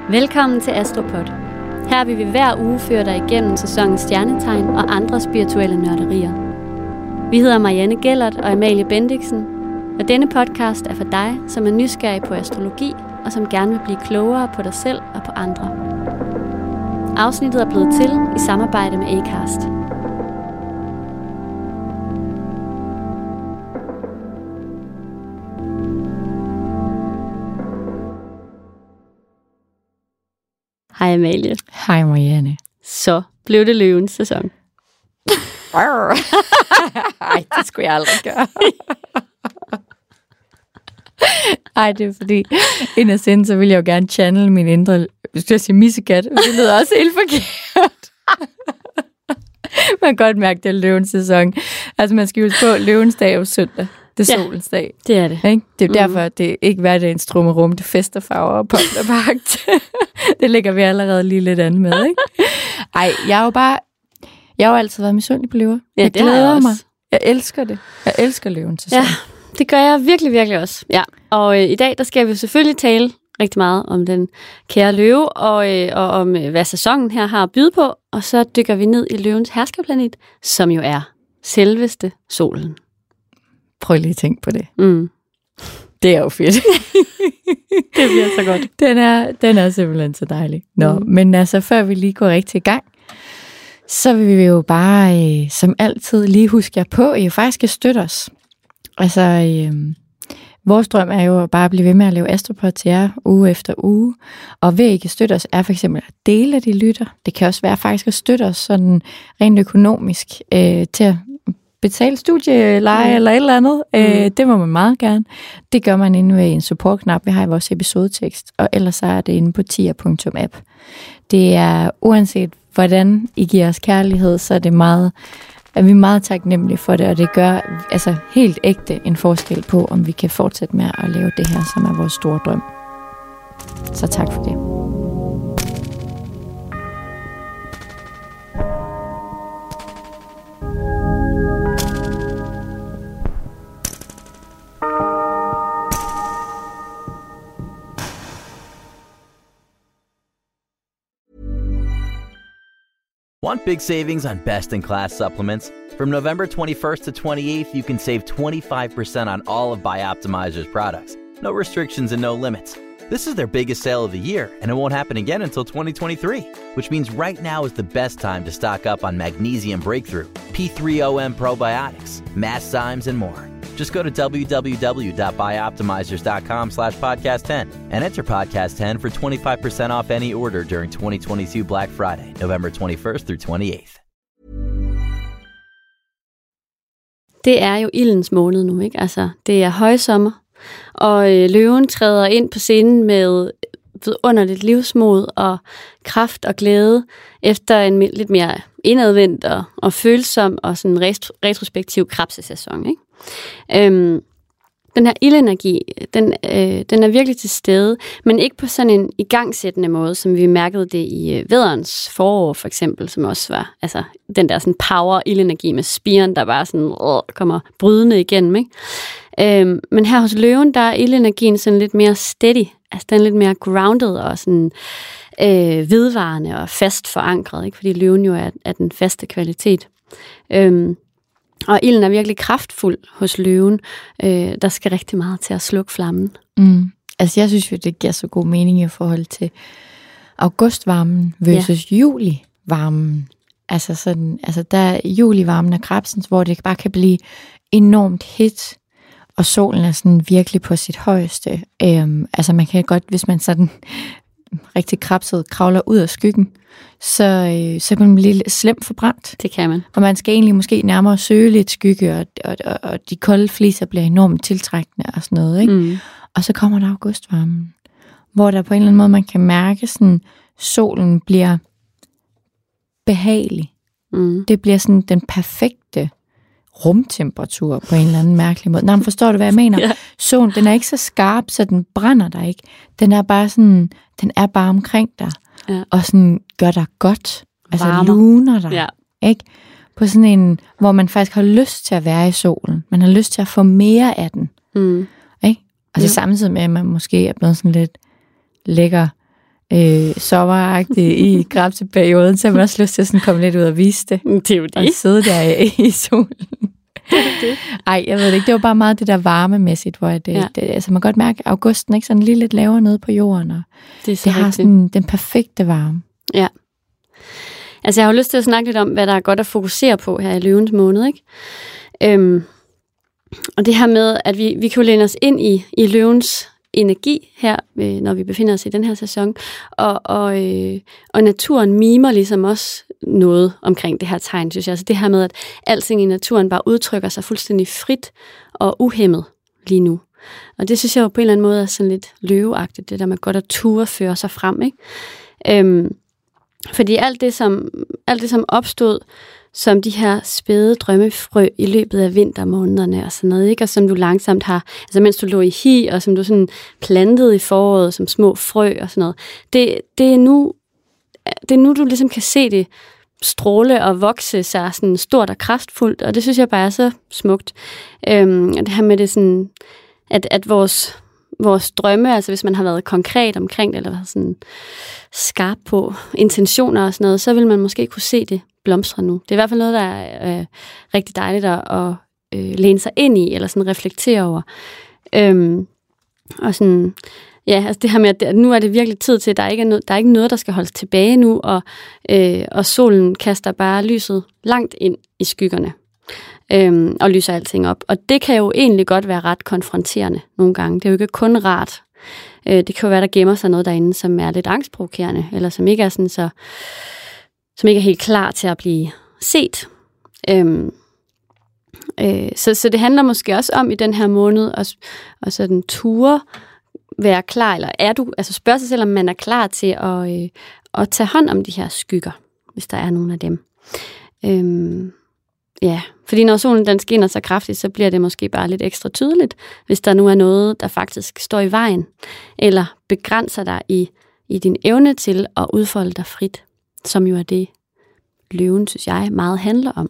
Velkommen til Astropod. Her vil vi hver uge føre dig igennem sæsonens stjernetegn og andre spirituelle nørderier. Vi hedder Marianne Gellert og Amalie Bendiksen, og denne podcast er for dig, som er nysgerrig på astrologi og som gerne vil blive klogere på dig selv og på andre. Afsnittet er blevet til i samarbejde med Acast. Hej Amalie. Hej Marianne. Så blev det løvens sæson. Ej, det skulle jeg aldrig gøre. Ej, det er fordi, inderst så vil jeg jo gerne channel min indre, hvis jeg siger missekat, det lyder også helt forkert. Man kan godt mærke, det er løvens sæson. Altså, man skal jo på løvens dag og søndag. Det er solens dag. Det er det. Ikke? Det er jo derfor, at det ikke hverdagens trummerum, det fester farver og pomt og bagt. Det lægger vi allerede lige lidt an med, ikke? Ej, jeg har jo altid været misundelig på løver. Ja, jeg det glæder mig. Jeg elsker det. Jeg elsker løvens sæson. Ja, det gør jeg virkelig, virkelig også. Ja. Og i dag, der skal vi selvfølgelig tale rigtig meget om den kære løve, og om hvad sæsonen her har at byde på. Og så dykker vi ned i løvens herskerplanet, som jo er selveste solen. Prøv lige at tænke på det. Mm. Det er jo fedt. Det bliver så godt. Den er simpelthen så dejlig. Men altså, før vi lige går rigtig i gang, så vil vi jo bare, som altid, lige huske jer på, at I jo faktisk skal støtte os. Altså, vores drøm er jo bare at blive ved med at lave Astropod til jer uge efter uge. Og ved at I kan støtte os, er for eksempel at dele, at I lytter. Det kan også være faktisk at støtte os sådan rent økonomisk til at betale studieleje eller et eller andet. Det må man meget gerne. Det gør man inde ved en supportknap, vi har i vores episodetekst. Og ellers så er det inde på tier.app. Det er uanset hvordan I giver os kærlighed, så er vi meget taknemmelige for det, og det gør altså helt ægte en forskel på, om vi kan fortsætte med at lave det her, som er vores store drøm. Så tak for det. Want big savings on best-in-class supplements? From November 21st to 28th, you can save 25% on all of Bioptimizer's products. No restrictions and no limits. This is their biggest sale of the year, and it won't happen again until 2023, which means right now is the best time to stock up on Magnesium Breakthrough, P3OM Probiotics, Masszymes, and more. Just go to www.bioptimizers.com/podcast10 and enter podcast10 for 25% off any order during 2022 Black Friday, November 21st through 28th. Det er jo ildens måned nu, ikke? Altså, det er højsommer, og løven træder ind på scenen med vidunderligt livsmod og kraft og glæde efter en lidt mere indadvendt og følsom og sådan retrospektiv krebsesæson, ikke? Den her ildenergi, den er virkelig til stede, men ikke på sådan en igangsættende måde, som vi mærkede det i vædderens forår for eksempel, som også var altså den der sådan power ildenergi med spiren, der bare sådan kommer brydende igennem, ikke? Men her hos løven, der er ildenergien sådan lidt mere steady, altså den er lidt mere grounded og sådan vedvarende og fast forankret, ikke? Fordi løven jo er den faste kvalitet. Og ilden er virkelig kraftfuld hos løven. Der skal rigtig meget til at slukke flammen. Altså jeg synes jo, det giver så god mening i forhold til augustvarmen versus julivarmen. Altså sådan, der er julivarmen af krebsens, hvor det bare kan blive enormt hit, og solen er sådan virkelig på sit højeste. Altså man kan godt, hvis man sådan rigtig krebset kravler ud af skyggen, så kan man blive lidt slemt forbrændt. Det kan man. Og man skal egentlig måske nærmere søge lidt skygge, og de kolde fliser bliver enormt tiltrækkende og sådan noget, ikke? Og så kommer der augustvarmen, hvor der på en eller anden måde, man kan mærke, sådan solen bliver behagelig. Det bliver sådan den perfekte rumtemperatur på en eller anden mærkelig måde. Men forstår du, hvad jeg mener? Ja. Solen, den er ikke så skarp, så den brænder dig ikke. Den er bare sådan, den er bare omkring dig, og sådan gør dig godt. Altså luner dig, ikke? På sådan en, hvor man faktisk har lyst til at være i solen. Man har lyst til at få mere af den. Ikke? Altså samtidig med, at man måske er blevet sådan lidt lækker sommeragtigt i grapseperioden, så har man også lyst til at sådan komme lidt ud og vise det. Det er jo det. Og sidde der i solen. Ej, jeg ved det ikke. Det var bare meget det der varmemæssigt, hvor altså man kan godt mærke, at augusten ikke sådan lige lidt lavere noget på jorden, og det har sådan den perfekte varme. Ja. Altså jeg har jo lyst til at snakke lidt om, hvad der er godt at fokusere på her i løvens måned, ikke? Og det her med, at vi kan jo læne os ind i løvens energi her, når vi befinder os i den her sæson, og naturen mimer ligesom også noget omkring det her tegn, synes jeg. Altså det her med, at alting i naturen bare udtrykker sig fuldstændig frit og uhæmmet lige nu. Og det synes jeg jo på en eller anden måde er sådan lidt løveagtigt, det der med godt at ture føre sig frem, ikke? Fordi alt det, som opstod som de her spæde drømmefrø i løbet af vintermånederne og sådan noget, ikke? Og som du langsomt har, altså mens du lå i hi, og som du sådan plantede i foråret som små frø og sådan noget, det er nu, du ligesom kan se det stråle og vokse sig sådan stort og kraftfuldt, og det synes jeg bare er så smukt. Og det her med det sådan, at vores drømme, altså hvis man har været konkret omkring det, eller været sådan skarp på intentioner og sådan noget, så vil man måske kunne se det blomstre nu. Det er i hvert fald noget, der er rigtig dejligt at læne sig ind i, eller sådan reflektere over. Og sådan, ja, altså det her med, at nu er det virkelig tid til, at der er ikke noget, der skal holdes tilbage nu, og solen kaster bare lyset langt ind i skyggerne. Og lyser alting op. Og det kan jo egentlig godt være ret konfronterende nogle gange. Det er jo ikke kun rart. Det kan jo være, der gemmer sig noget derinde, som er lidt angstprovokerende, eller som ikke er sådan som ikke er helt klar til at blive set. Så det handler måske også om i den her måned at sådan ture være klar, eller spørge sig selv, om man er klar til at tage hånd om de her skygger, hvis der er nogen af dem. Ja, fordi når solen den skinner så kraftigt, så bliver det måske bare lidt ekstra tydeligt, hvis der nu er noget, der faktisk står i vejen, eller begrænser dig i din evne til at udfolde dig frit, som jo er det, løven, synes jeg, meget handler om.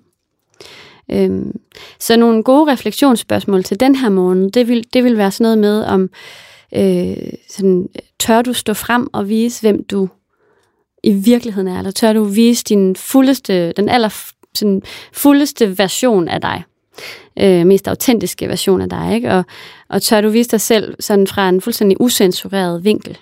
Så nogle gode refleksionsspørgsmål til den her måned, det vil være sådan noget med, om sådan, tør du stå frem og vise, hvem du i virkeligheden er, eller tør du vise den fuldeste version af dig, mest autentiske version af dig, ikke? Og tør du vise dig selv sådan fra en fuldstændig usensureret vinkel.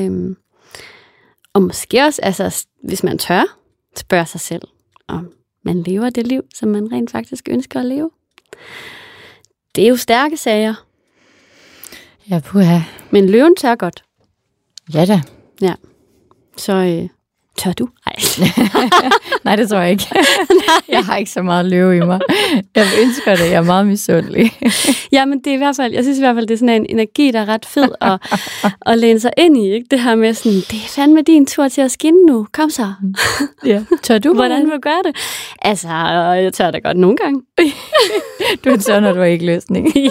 Og måske også, altså, hvis man tør, spørge sig selv, om man lever det liv, som man rent faktisk ønsker at leve. Det er jo stærke sager. Ja, puha. Men løven tør godt. Ja da. Ja. Så tør du? Nej. Nej, det tror jeg ikke. Jeg har ikke så meget løve i mig. Jeg ønsker det. Jeg er meget misundelig. Ja, men det er i hvert fald, jeg synes i hvert fald, det er sådan en energi, der er ret fed at læne sig ind i. Ikke? Det her med sådan, det er fandme din tur til at skinne nu. Kom så. Ja. Tør du? Hvordan vil du gøre det? Altså, jeg tør da godt nogle gange. Du er tør, når du har ikke løsning. Ja.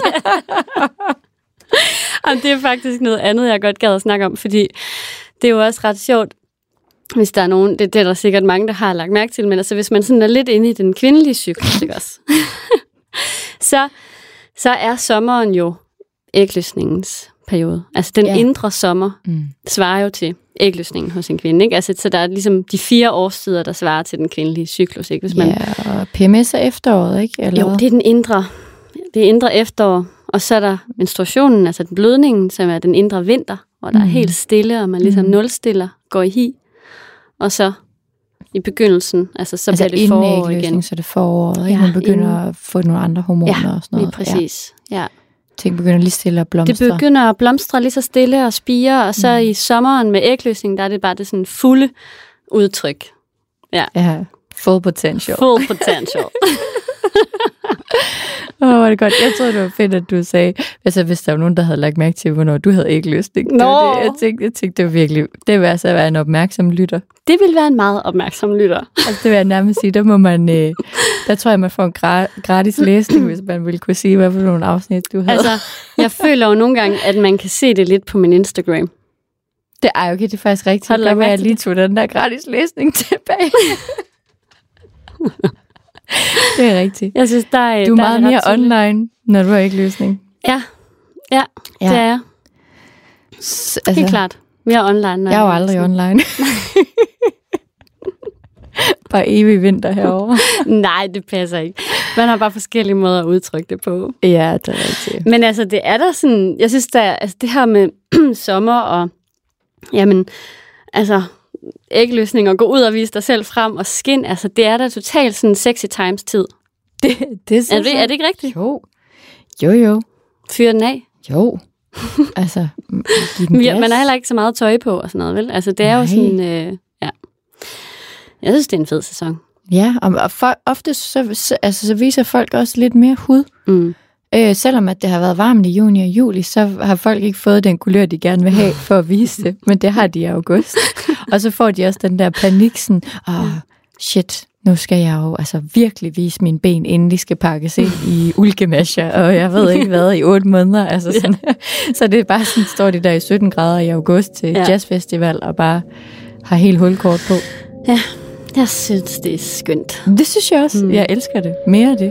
Og det er faktisk noget andet, jeg godt gad at snakke om, fordi det er jo også ret sjovt, hvis der er nogen, det er der sikkert mange, der har lagt mærke til, men altså hvis man sådan er lidt inde i den kvindelige cyklus, ikke også? så er sommeren jo ægløsningens periode. Altså den indre sommer svarer jo til ægløsningen hos en kvinde, ikke? Altså så der er ligesom de 4 årstider, der svarer til den kvindelige cyklus, ikke? Hvis man... Ja, og PMS er efteråret, ikke? Eller? Jo, det er det indre efterår, og så er der menstruationen, altså den blødningen, som er den indre vinter, hvor der er helt stille, og man ligesom nulstiller, går i hi. Og så i begyndelsen, så bliver det forår igen. Så er det foråret, ikke? Man begynder at få nogle andre hormoner og sådan noget. Ja, præcis. Ja. Ting begynder lige stille at blomstre. Det begynder at blomstre lige så stille og spire, og så i sommeren med ægløsning, der er det bare det sådan fulde udtryk. Ja, full potential. Full potential. Hvor er det godt. Jeg troede, det var fedt, at du sagde, altså hvis der var nogen, der havde lagt mærke til, hvornår du havde ægløsning. Jeg tænkte, det var virkelig, det vil altså være en opmærksom lytter. Det vil være en meget opmærksom lytter. Altså det vil jeg nærmest sige, der må man, der tror jeg, man får en gratis læsning, hvis man ville kunne sige, hvad for nogle afsnit du havde. Altså, jeg føler jo nogle gange, at man kan se det lidt på min Instagram. Det er okay, det er faktisk rigtigt. Har du lagt mærke jeg lige tog den der gratis læsning tilbage. Det er rigtigt. Jeg synes, du er meget mere online, når du har ikke løsning. Ja, det er jeg. Helt klart. Mere online. Jeg er jo aldrig online. Bare evig vinter herovre. Nej, det passer ikke. Man har bare forskellige måder at udtrykke det på. Ja, det er rigtigt. Men altså, det er der sådan... Jeg synes, altså, det her med sommer og... Jamen, altså... ægløsning og gå ud og vise dig selv frem og skin, altså det er da totalt sådan sexy times tid. Det er det ikke rigtigt? Jo. Fyr den af? Jo. Altså, man har heller ikke så meget tøj på og sådan noget, vel? Altså det er jo sådan, ja. Jeg synes, det er en fed sæson. Ja, og ofte så viser folk også lidt mere hud. Selvom at det har været varmt i juni og juli, så har folk ikke fået den kulør, de gerne vil have for at vise det. Men det har de i august. Og så får de også den der panik, sådan, shit, nu skal jeg jo altså virkelig vise mine ben, inden de skal pakkes ind i uldgemascher, og jeg ved ikke hvad, i 8 måneder. Altså sådan. Så det er bare sådan, står de der i 17 grader i august til jazzfestival, og bare har helt hulkort på. Ja, jeg synes, det er skønt. Det synes jeg også. Jeg elsker det. Mere af det.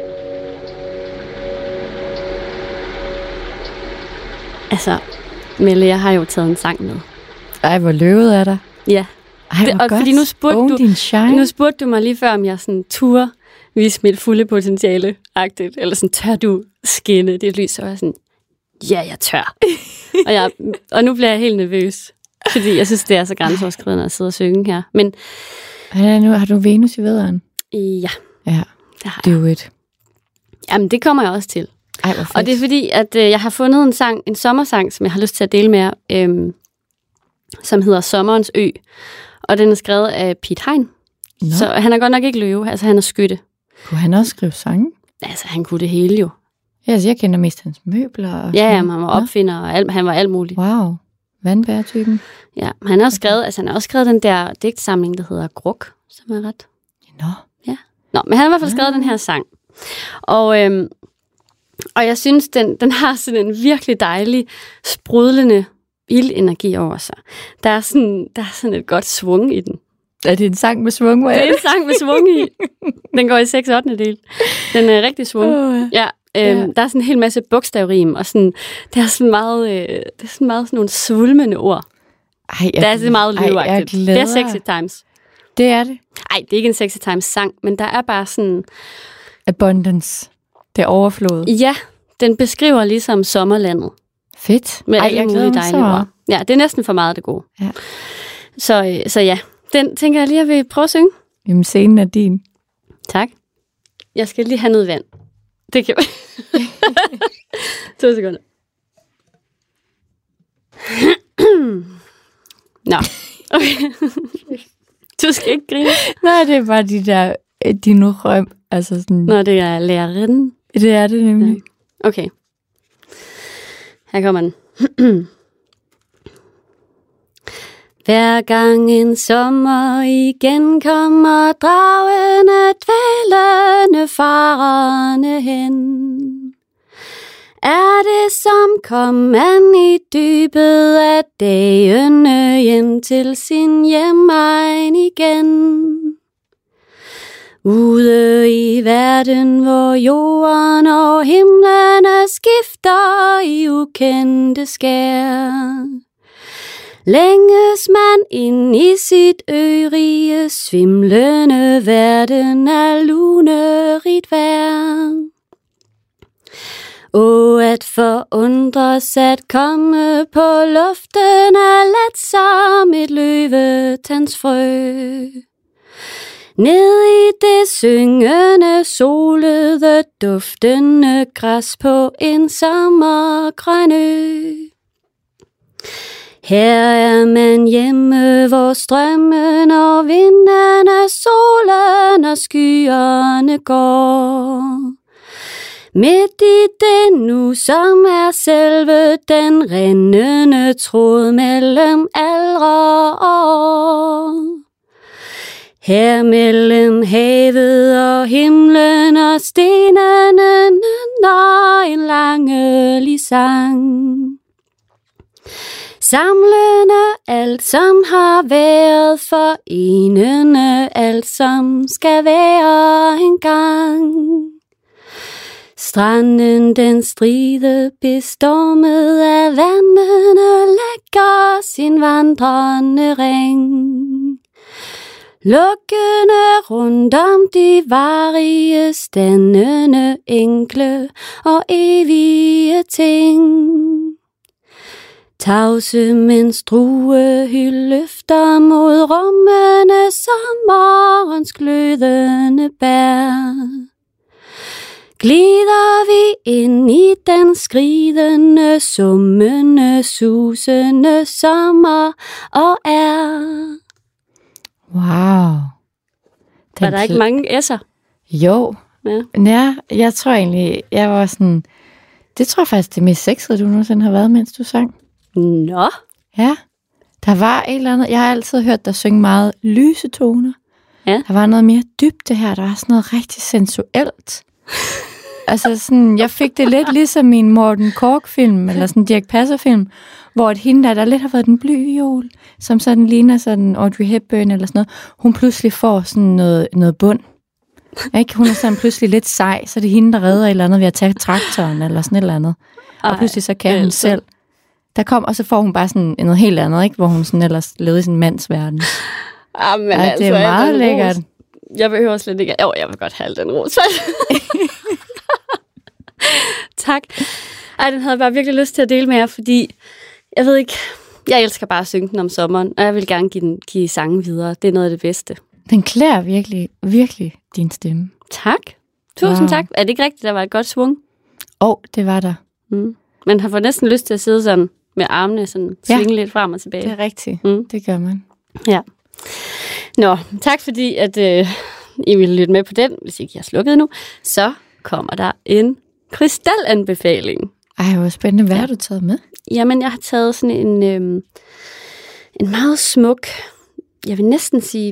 Altså, Melle, jeg har jo taget en sang med. Ej, hvor løvet er der. Ja. Ej, hvor godt. Fordi nu spurgte du mig lige før, om jeg sådan turde vise mit fulde potentiale-agtigt, eller sådan, tør du skinne det lys? Så var jeg sådan, ja, jeg tør. og nu bliver jeg helt nervøs, fordi jeg synes, det er så grænseoverskridende at sidde og synge her. Men har du Venus i vædderen? Ja. Ja, det har jeg. Do it. Jamen, det kommer jeg også til. Ej, hvor fedt. Og det er fordi, at jeg har fundet en sommersang, som jeg har lyst til at dele med jer, som hedder Sommerens Ø. Og den er skrevet af Piet Hein. Så han er godt nok ikke løve, altså han er skytte. Kunne han også skrive sange? Altså, han kunne det hele jo. Ja, altså, jeg kender mest hans møbler. Og ja, han var opfinder, og han var alt muligt. Wow, vandbærtypen. Ja, han har også skrevet, han har også skrevet den der digtsamling, der hedder Gruk, som er ret. Ja. Nå, men han har i hvert fald skrevet den her sang. Og jeg synes, den har sådan en virkelig dejlig, sprudlende ildenergi over sig. Der er sådan et godt svung i den. Er det en sang med svung? Det er en sang med svung i. Den går i 6/8. Den er rigtig svung. Ja. Der er sådan en hel masse bogstavrim, og sådan, det er sådan meget sådan nogle svulmende ord. Det er sådan meget løveagtigt. Det er sexy times. Det er det. Nej, det er ikke en sexy times sang, men der er bare sådan... Abundance. Det er overflod. Ja, den beskriver ligesom sommerlandet. Fedt. Med alle mulige dejlige ord. Ja, det er næsten for meget det gode. Ja. Så ja, den tænker jeg lige, at vi prøve at synge. Jamen, scenen er din. Tak. Jeg skal lige have noget vand. Det kan 2 sekunder. Nå, okay. Du skal ikke grine. Nej, det er bare de der dinorøm. Altså sådan... Nå, det er lærerinden. Det er det nemlig. Ja. Okay. Her kommer den. Hver gang en sommer igen kommer dragende, dvælende, farerne hen. Er det som kom man i dybet af dagene hjem til sin hjemegn igen. Ude i verden, hvor jorden og himlene skifter i ukendte skær. Længes man ind i sit ørige, svimlende verden af lunerigt vejr. At forundres at komme på luften er let som et løvetandsfrø. Ned i det syngende, solede, duftende græs på en sommergrøn ø. Her er man hjemme, hvor strømmen og vinden, solen og skyerne går. Midt i det nu, som er selve den rindende tråd mellem aldre og her mellem havet og himlen og stenene nynner en langelig sang. Samlende alt, som har været, forenende alt, som skal være engang. Stranden den stride bestormet af vandene lægger sin vandrende ring. Lukkende rundt om de varige standende enkle og evige ting. Tavse mens druehyld løfter mod rummene sommerens glødende bær. Glider vi ind i den skridende, summende, susende sommer og er. Wow. Var der ikke mange s'er? Jo. Ja, jeg tror egentlig, jeg var sådan... Det tror jeg faktisk, det mest sexede, du nogensinde har været, mens du sang. Nå. Ja. Der var et eller andet... Jeg har altid hørt dig synge meget lyse toner. Ja. Der var noget mere dybde her. Der var sådan noget rigtig sensuelt. Altså sådan, jeg fik det lidt ligesom min Morten Korch-film, eller sådan en Dirch Passer-film, hvor hende der lidt har været den bly viol, som sådan ligner sådan Audrey Hepburn eller sådan noget, hun pludselig får sådan noget bund. Ikke? Hun er sådan pludselig lidt sej, så det er hende, der redder et eller andet ved at tage traktoren eller sådan et eller andet. Og pludselig så kan hun selv. Der kom, og så får hun bare sådan noget helt andet, ikke? Hvor hun sådan ellers levede i sin mands verden. Men altså, det er meget lækkert. Jeg behøver slet ikke... jeg vil godt have den ros. Tak. Den havde jeg bare virkelig lyst til at dele med jer, fordi jeg ved ikke, jeg elsker bare at synge den om sommeren, og jeg vil gerne give sangen videre. Det er noget af det bedste. Den klæder virkelig, virkelig din stemme. Tak. Tusind tak. Er det ikke rigtigt, der var et godt svung? Det var der. Man har fået næsten lyst til at sidde sådan med armene, sådan svinge lidt frem og tilbage. Det er rigtigt. Det gør man. Ja. Nå, tak fordi, at I ville lytte med på den. Hvis ikke jeg har slukket nu, så kommer der en krystalanbefaling. Hvor spændende. Hvad har du taget med? Jamen, jeg har taget sådan en meget smuk, jeg vil næsten sige,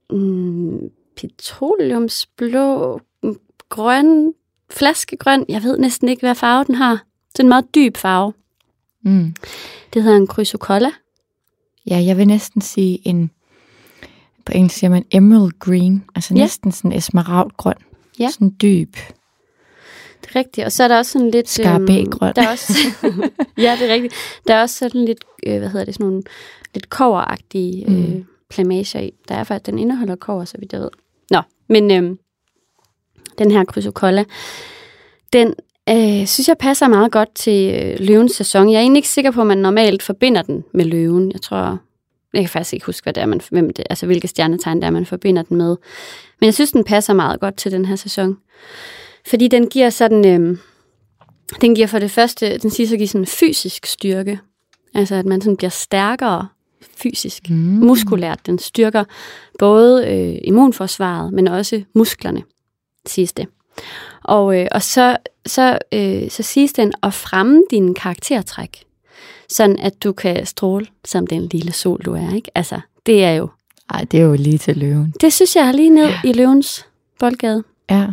petroleumsblå, grøn, flaskegrøn. Jeg ved næsten ikke, hvad farve den har. Det er en meget dyb farve. Det hedder en chrysocolla. Ja, jeg vil næsten sige på engelsk siger man emerald green, altså næsten sådan esmeraldgrøn. Ja. Sådan dyb. Det er rigtigt. Og så er der også sådan lidt... Skarabægrøn. Der er også, ja, det er rigtigt. Der er også sådan lidt, sådan nogle lidt kobberagtige plamager i. Der er faktisk, den indeholder kobber, så vidt jeg ved. Nå, men den her chrysocolla, den synes jeg passer meget godt til løvens sæson. Jeg er egentlig ikke sikker på, at man normalt forbinder den med løven. Jeg kan faktisk ikke huske, hvad det er, hvilke stjernetegn det er, man forbinder den med. Men jeg synes, den passer meget godt til den her sæson. Fordi den giver sådan, den giver for det første, den siger så giver sådan fysisk styrke. Altså, at man sådan bliver stærkere fysisk, muskulært. Den styrker både immunforsvaret, men også musklerne, siges det. Og så siges den at fremme dine karaktertræk, sådan at du kan stråle som den lille sol, du er, ikke? Altså, det er jo... det er jo lige til løven. Det synes jeg er lige ned i løvens boldgade. Ja.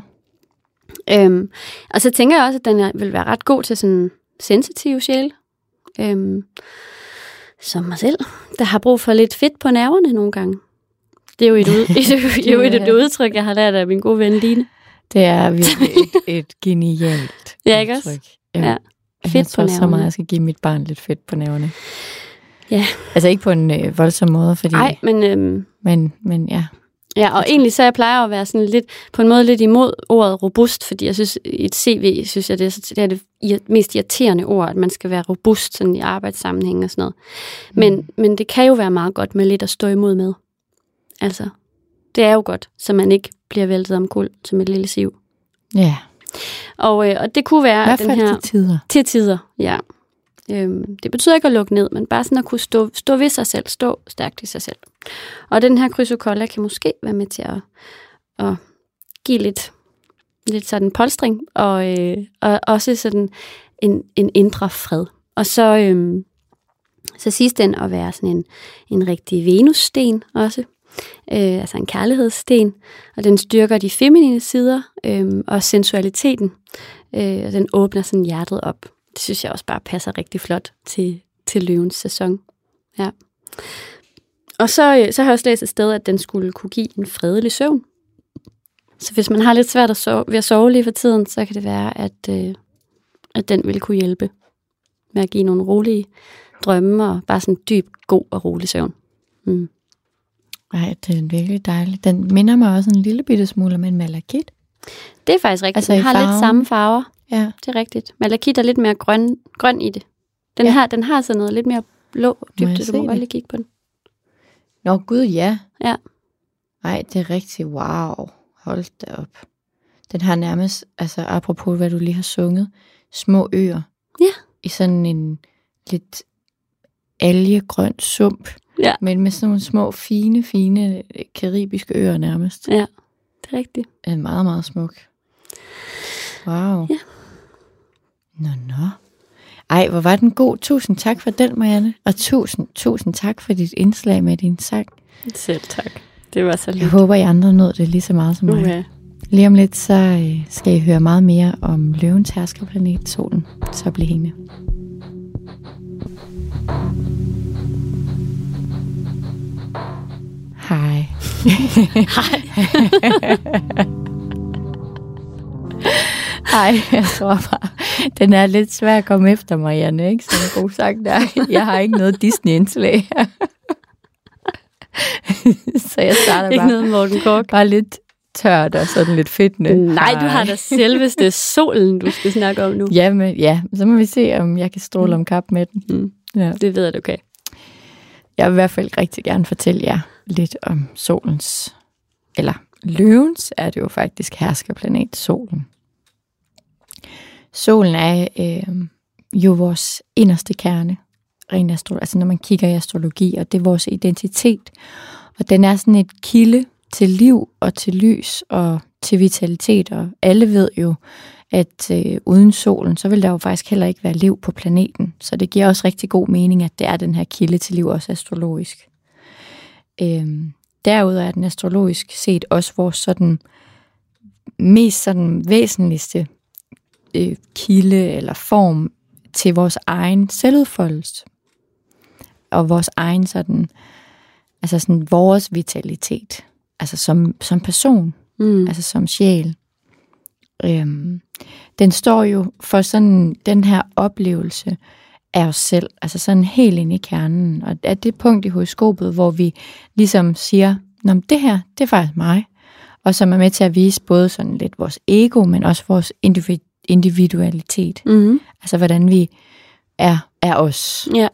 Og så tænker jeg også, at den vil være ret god til sådan sensitive sjæle. Som mig selv, der har brug for lidt fedt på nerverne nogle gange. Det er jo et udtryk, jeg har lært af min gode ven Line. Det er virkelig et genialt ja, ikke også? Ja. Fedt jeg tror på nerverne. Så meget, jeg skal give mit barn lidt fedt på nerverne. Ja. Altså ikke på en voldsom måde, fordi... Nej, men ja. Ja, og egentlig så jeg plejer at være sådan lidt, på en måde lidt imod ordet robust, fordi jeg synes, i et CV, synes jeg, det er det mest irriterende ord, at man skal være robust sådan i arbejdssammenhæng og sådan noget. Men det kan jo være meget godt med lidt at stå imod med. Altså, det er jo godt, så man ikke bliver væltet omkuld som et lille siv. Ja. Og det kunne være, at den her... til tider. Til tider, ja. Det betyder ikke at lukke ned, men bare sådan at kunne stå ved sig selv, stå stærkt i sig selv. Og den her chrysocolla kan måske være med til at give lidt sådan polstring, og også sådan en indre fred. Og så siges den at være sådan en rigtig Venussten også, altså en kærlighedssten, og den styrker de feminine sider og sensualiteten, og den åbner sådan hjertet op. Det synes jeg også bare passer rigtig flot til løvens sæson. Ja. Og så har jeg også læst et sted, at den skulle kunne give en fredelig søvn. Så hvis man har lidt svært ved at sove lige for tiden, så kan det være, at den vil kunne hjælpe med at give nogle rolige drømme og bare sådan dyb, god og rolig søvn. Mm. Ej, det er virkelig dejligt. Den minder mig også en lille bitte smule om en malakit. Det er faktisk rigtigt. Altså den har lidt samme farver. Ja. Det er rigtigt. Malakit er lidt mere grøn i det. Den har sådan noget lidt mere blå dybde. Du må godt lige kigge på den. Nå gud, ja. Ja. Ej, det er rigtigt. Wow. Hold da op. Den har nærmest, altså apropos hvad du lige har sunget, små øer. Ja. I sådan en lidt algegrøn sump. Ja. Men med sådan nogle små, fine karibiske øer nærmest. Ja, det er rigtigt. Det er meget, meget smuk. Wow. Ja. Nå. Ej, hvor var den god. Tusind tak for den, Marianne. Og tusind tak for dit indslag med din sang. Selv tak. Det var så lidt. Jeg håber, I andre nåede det lige så meget som mig. Okay. Lige om lidt, så skal I høre meget mere om løvens herskerplanet, solen. Så bliv hængende. Hej. Hej, jeg tror bare, den er lidt svær at komme efter, Marianne, ikke? Sådan en god sang der. Jeg har ikke noget Disney-indslag her. Så jeg starter ikke noget Morten Korch. Bare lidt tørt og sådan lidt fedtende. Nej, du har da selveste solen, du skal snakke om nu. Ja, så må vi se, om jeg kan stråle om kap med den. Mm. Ja. Det ved jeg, du kan. Jeg vil i hvert fald rigtig gerne fortælle jer lidt om solens, eller løvens er det jo faktisk herskerplanet, solen. Solen er jo vores inderste kerne, altså når man kigger i astrologi, og det er vores identitet. Og den er sådan et kilde til liv og til lys og til vitalitet, og alle ved jo, at uden solen, så vil der jo faktisk heller ikke være liv på planeten. Så det giver også rigtig god mening, at det er den her kilde til liv, også astrologisk. Derudover er den astrologisk set også vores sådan mest sådan væsentligste kilde eller form til vores egen selvudfoldelse. Og vores egen sådan, altså sådan vores vitalitet. Altså som person, altså som sjæl. Den står jo for sådan den her oplevelse af os selv, altså sådan helt inde i kernen. Og er det punkt i horoskopet, hvor vi ligesom siger, nå, det her, det er faktisk mig. Og som er med til at vise både sådan lidt vores ego, men også vores individualitet. Mm-hmm. Altså hvordan vi er os. Ja.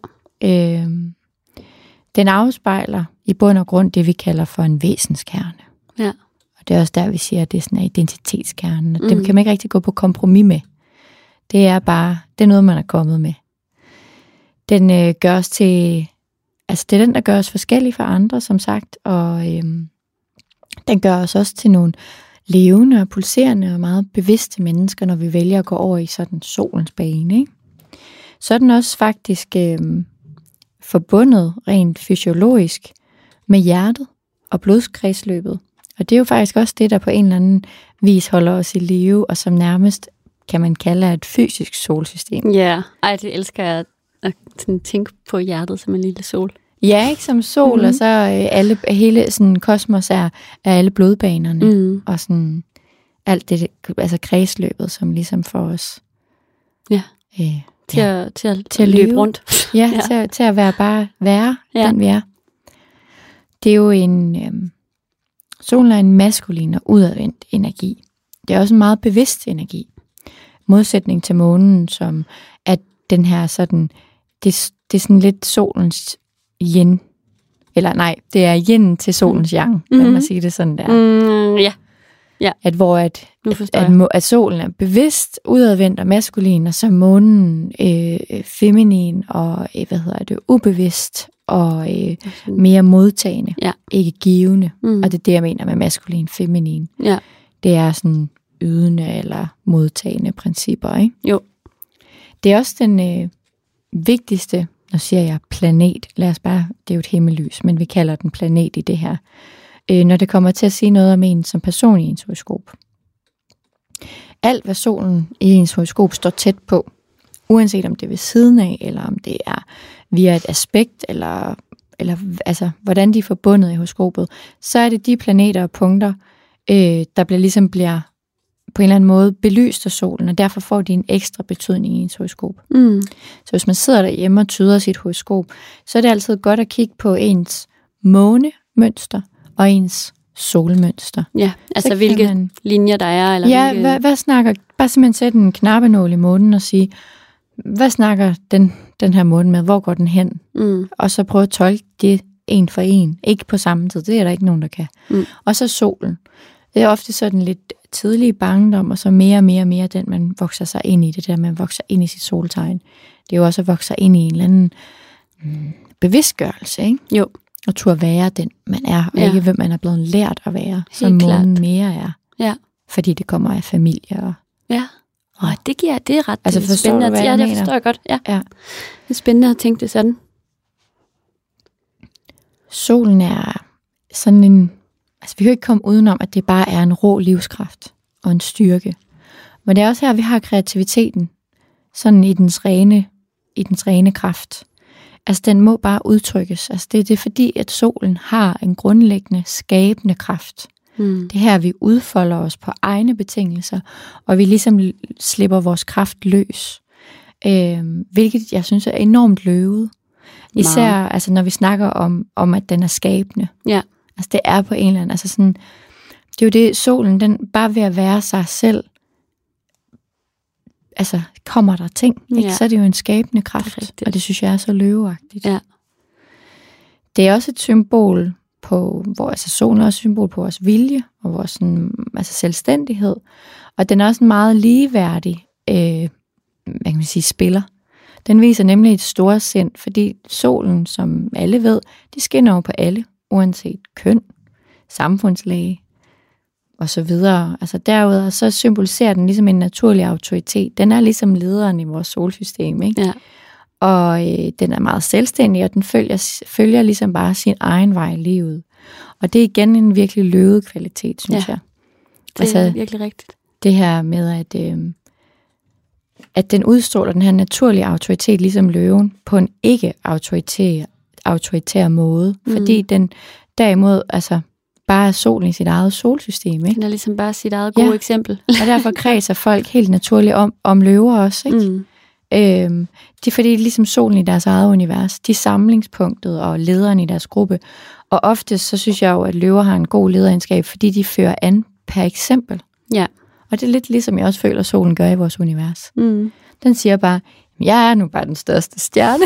Den afspejler i bund og grund det, vi kalder for en væsenskerne. Ja. Og det er også der, vi siger, at det er sådan en identitetskerne. Og dem kan man ikke rigtig gå på kompromis med. Det er noget, man er kommet med. Den gør os til, altså det er den, der gør os forskellige fra andre, som sagt. Og den gør os også til nogle levende og pulserende og meget bevidste mennesker, når vi vælger at gå over i sådan solens bane, ikke? Så er den også faktisk forbundet rent fysiologisk med hjertet og blodskredsløbet. Og det er jo faktisk også det, der på en eller anden vis holder os i live, og som nærmest kan man kalde et fysisk solsystem. Ja, det elsker jeg at tænke på hjertet som en lille sol. Ja, ikke som sol, og så hele sådan kosmos er alle blodbanerne, og sådan alt det, altså kredsløbet, som ligesom får os til at løbe rundt. Ja, til at være den vi er. Det er jo solen er en maskulin og udadvendt energi. Det er også en meget bevidst energi. Modsætning til månen, som er den her sådan, det er sådan lidt solens yin. Eller nej, det er yin til solens yang. Lad mig sige det sådan der. Ja. At solen er bevidst, udadvendt og maskulin, og så månen feminin og ubevidst og mere modtagende, ikke givende. Og det er det, jeg mener med maskulin, feminin. Ja. Det er sådan ydende eller modtagende principper, ikke? Jo. Det er også den vigtigste, nu siger jeg planet, det er jo et himmellys, men vi kalder den planet i det her, når det kommer til at sige noget om en som person i ens horoskop. Alt, hvad solen i ens horoskop står tæt på, uanset om det er ved siden af, eller om det er via et aspekt, eller altså, hvordan de er forbundet i horoskopet, så er det de planeter og punkter, der bliver på en eller anden måde belyst af solen, og derfor får de en ekstra betydning i ens horoskop. Så hvis man sidder derhjemme og tyder sit horoskop, så er det altid godt at kigge på ens månemønster og ens solmønster. Ja, altså hvilke linjer der er. Eller hvilke... hvad snakker... Bare simpelthen sætte en knappenål i månen og sige, hvad snakker den her måne med? Hvor går den hen? Og så prøve at tolke det en for en. Ikke på samme tid, det er der ikke nogen, der kan. Og så solen. Det er ofte sådan lidt tidlig barndom, og så mere og mere den, man vokser sig ind i. Det der, man vokser ind i sit soltegn. Det er jo også at vokse sig ind i en eller anden bevidstgørelse, ikke? Jo. Og turde være den, man er, og ikke hvem man er blevet lært at være, som månen mere er. Ja. Fordi det kommer af familie. Og det er ret altså, spændende. Du, det forstår jeg godt. Ja. Det er spændende at tænke det sådan. Solen er sådan en... Altså, vi kan jo ikke komme udenom, at det bare er en rå livskraft og en styrke. Men det er også her, vi har kreativiteten. Sådan i dens rene kraft. Altså, den må bare udtrykkes. Altså, det er fordi, at solen har en grundlæggende skabende kraft. Det er her, vi udfolder os på egne betingelser, og vi ligesom slipper vores kraft løs. Hvilket jeg synes er enormt løvet. Især altså, når vi snakker om, at den er skabende. Ja. Altså, det er på en eller anden... Altså sådan, det er jo det, solen, den bare ved at være sig selv, altså, kommer der ting, ikke? Så er det jo en skabende kraft, og det synes jeg er så løveagtigt. Ja. Det er også et symbol på, altså solen er også et symbol på vores vilje, og vores sådan, altså selvstændighed, og den er også en meget ligeværdig, hvad kan man sige, spiller. Den viser nemlig et stort sind, fordi solen, som alle ved, de skinner over på alle, uanset køn, samfundslag og så videre. Altså derudover så symboliserer den ligesom en naturlig autoritet. Den er ligesom lederen i vores solsystem, ikke? Ja. Og den er meget selvstændig, og den følger ligesom bare sin egen vej i livet. Og det er igen en virkelig løvet kvalitet, synes jeg. Det er virkelig rigtigt. Det her med, at den udstråler den her naturlige autoritet, ligesom løven, på en ikke-autoritær måde. Fordi den derimod altså bare er solen i sit eget solsystem. Ikke? Den er ligesom bare sit eget gode eksempel. Og derfor kredser folk helt naturligt om løver også. Ikke? De fordi ligesom solen i deres eget univers. De er samlingspunktet og lederen i deres gruppe. Og ofte så synes jeg jo, at løver har en god lederegenskab, fordi de fører an per eksempel. Ja. Og det er lidt ligesom jeg også føler, at solen gør i vores univers. Den siger bare, jeg er nu bare den største stjerne.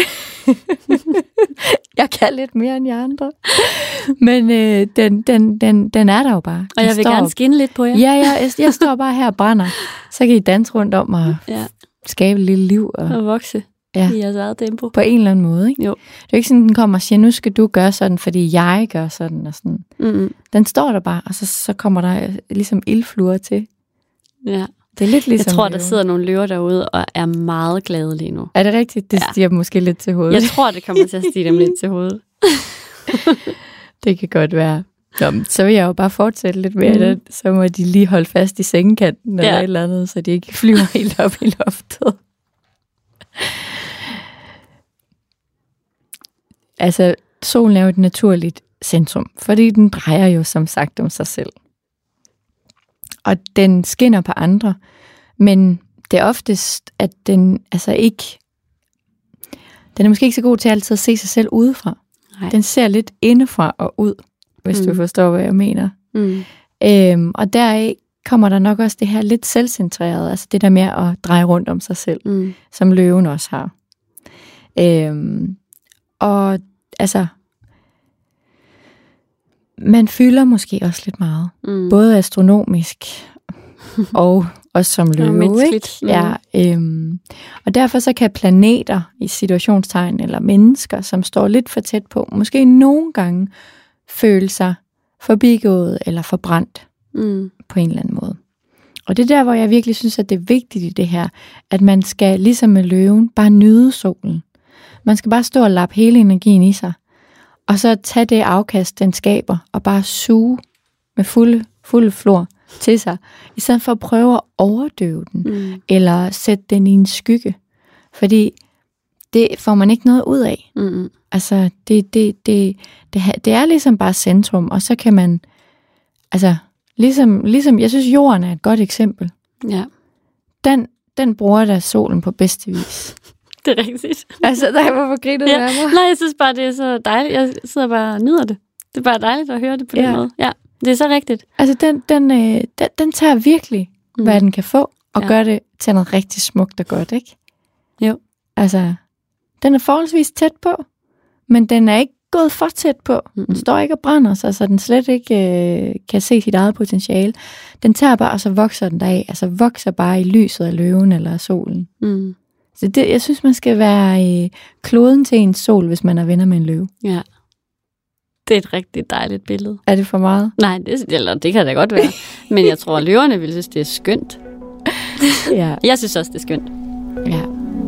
Jeg kan lidt mere end jer andre. Men den er der jo bare. Og jeg vil gerne skinne lidt på jer. Ja, jeg står bare her og brænder. Så kan I danse rundt om og skabe et lille liv. Og vokse i jeres eget tempo. På en eller anden måde. Ikke? Jo. Det er jo ikke sådan, den kommer og siger, nu skal du gøre sådan, fordi jeg gør sådan og sådan. Den står der bare, og så kommer der ligesom ildfluer til. Ja. Det er lidt ligesom jeg tror, der sidder nogle løver derude og er meget glade lige nu. Er det rigtigt? Det stiger dem måske lidt til hovedet. Jeg tror, det kommer til at stige dem lidt til hovedet. Det kan godt være. Så vil jeg jo bare fortsætte lidt mere det. Så må de lige holde fast i sengekanten eller et eller andet, så de ikke flyver helt op i loftet. Altså, solen er jo et naturligt centrum, fordi den drejer jo som sagt om sig selv. Og den skinner på andre, men det er oftest, at den altså ikke... Den er måske ikke så god til altid at se sig selv udefra. Nej. Den ser lidt indefra og ud, hvis du forstår, hvad jeg mener. Og deraf kommer der nok også det her lidt selvcentrerede, altså det der med at dreje rundt om sig selv, som løven også har. Og altså... Man fylder måske også lidt meget. Både astronomisk og også som løve. Ikke? Ja, og derfor så kan planeter i situationstegn eller mennesker, som står lidt for tæt på, måske nogle gange føle sig forbigået eller forbrændt på en eller anden måde. Og det er der, hvor jeg virkelig synes, at det er vigtigt i det her, at man skal, ligesom med løven, bare nyde solen. Man skal bare stå og lappe hele energien i sig. Og så tage det afkast, den skaber, og bare suge med fulde flor til sig, i stedet for at prøve at overdøve den, eller sætte den i en skygge. Fordi det får man ikke noget ud af. Altså, det er ligesom bare centrum, og så kan man altså Ligesom jeg synes, jorden er et godt eksempel. Ja. Den bruger der solen på bedste vis. Det er rigtigt. Altså, hvorfor griner du af mig? Nej, jeg synes bare, det er så dejligt. Jeg sidder bare og nyder det. Det er bare dejligt at høre det på den måde. Ja, det er så rigtigt. Altså, den tager virkelig, hvad den kan få, og gør det til noget rigtig smukt og godt, ikke? Jo. Altså, den er forholdsvis tæt på, men den er ikke gået for tæt på. Den står ikke og brænder sig, så den slet ikke kan se sit eget potentiale. Den tager bare, og så vokser den deraf. Altså vokser bare i lyset af løven eller af solen. Mm. Så jeg synes, man skal være kloden til ens sol, hvis man er venner med en løve. Ja. Det er et rigtig dejligt billede. Er det for meget? Nej, det kan da godt være. Men jeg tror, at løverne vil synes, det er skønt. Ja. Jeg synes også, det er skønt. Ja.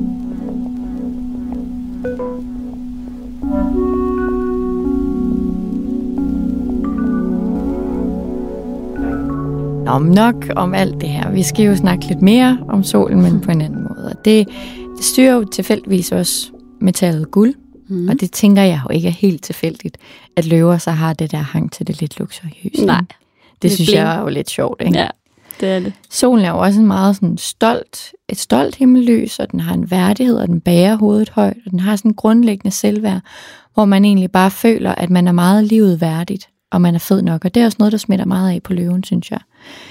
Nok om alt det her. Vi skal jo snakke lidt mere om solen, men på en anden måde. Det styrer jo tilfældigvis også metallet guld, og det tænker jeg jo ikke er helt tilfældigt, at løver så har det der hang til det lidt luksuriøse. Nej. Det synes jeg er jo lidt sjovt, ikke? Ja, det er det. Solen er jo også en meget sådan et stolt himmellys, og den har en værdighed, og den bærer hovedet højt, og den har sådan en grundlæggende selvværd, hvor man egentlig bare føler, at man er meget livet værdigt, og man er fed nok. Og det er også noget, der smitter meget af på løven, synes jeg.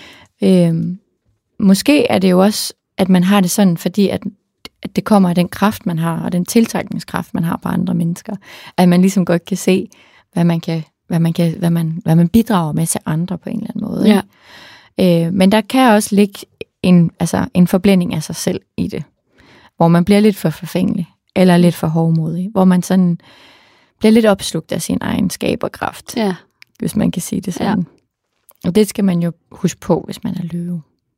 Måske er det jo også, at man har det sådan, fordi at det kommer af den kraft, man har, og den tiltrækningskraft, man har på andre mennesker. At man ligesom godt kan se, hvad man bidrager med til andre på en eller anden måde. Ja. Men der kan også ligge en forblænding af sig selv i det, hvor man bliver lidt for forfængelig, eller lidt for hovmodig, hvor man sådan bliver lidt opslugt af sin egen skaberkraft, hvis man kan sige det sådan. Ja. Og det skal man jo huske på, hvis man er løve.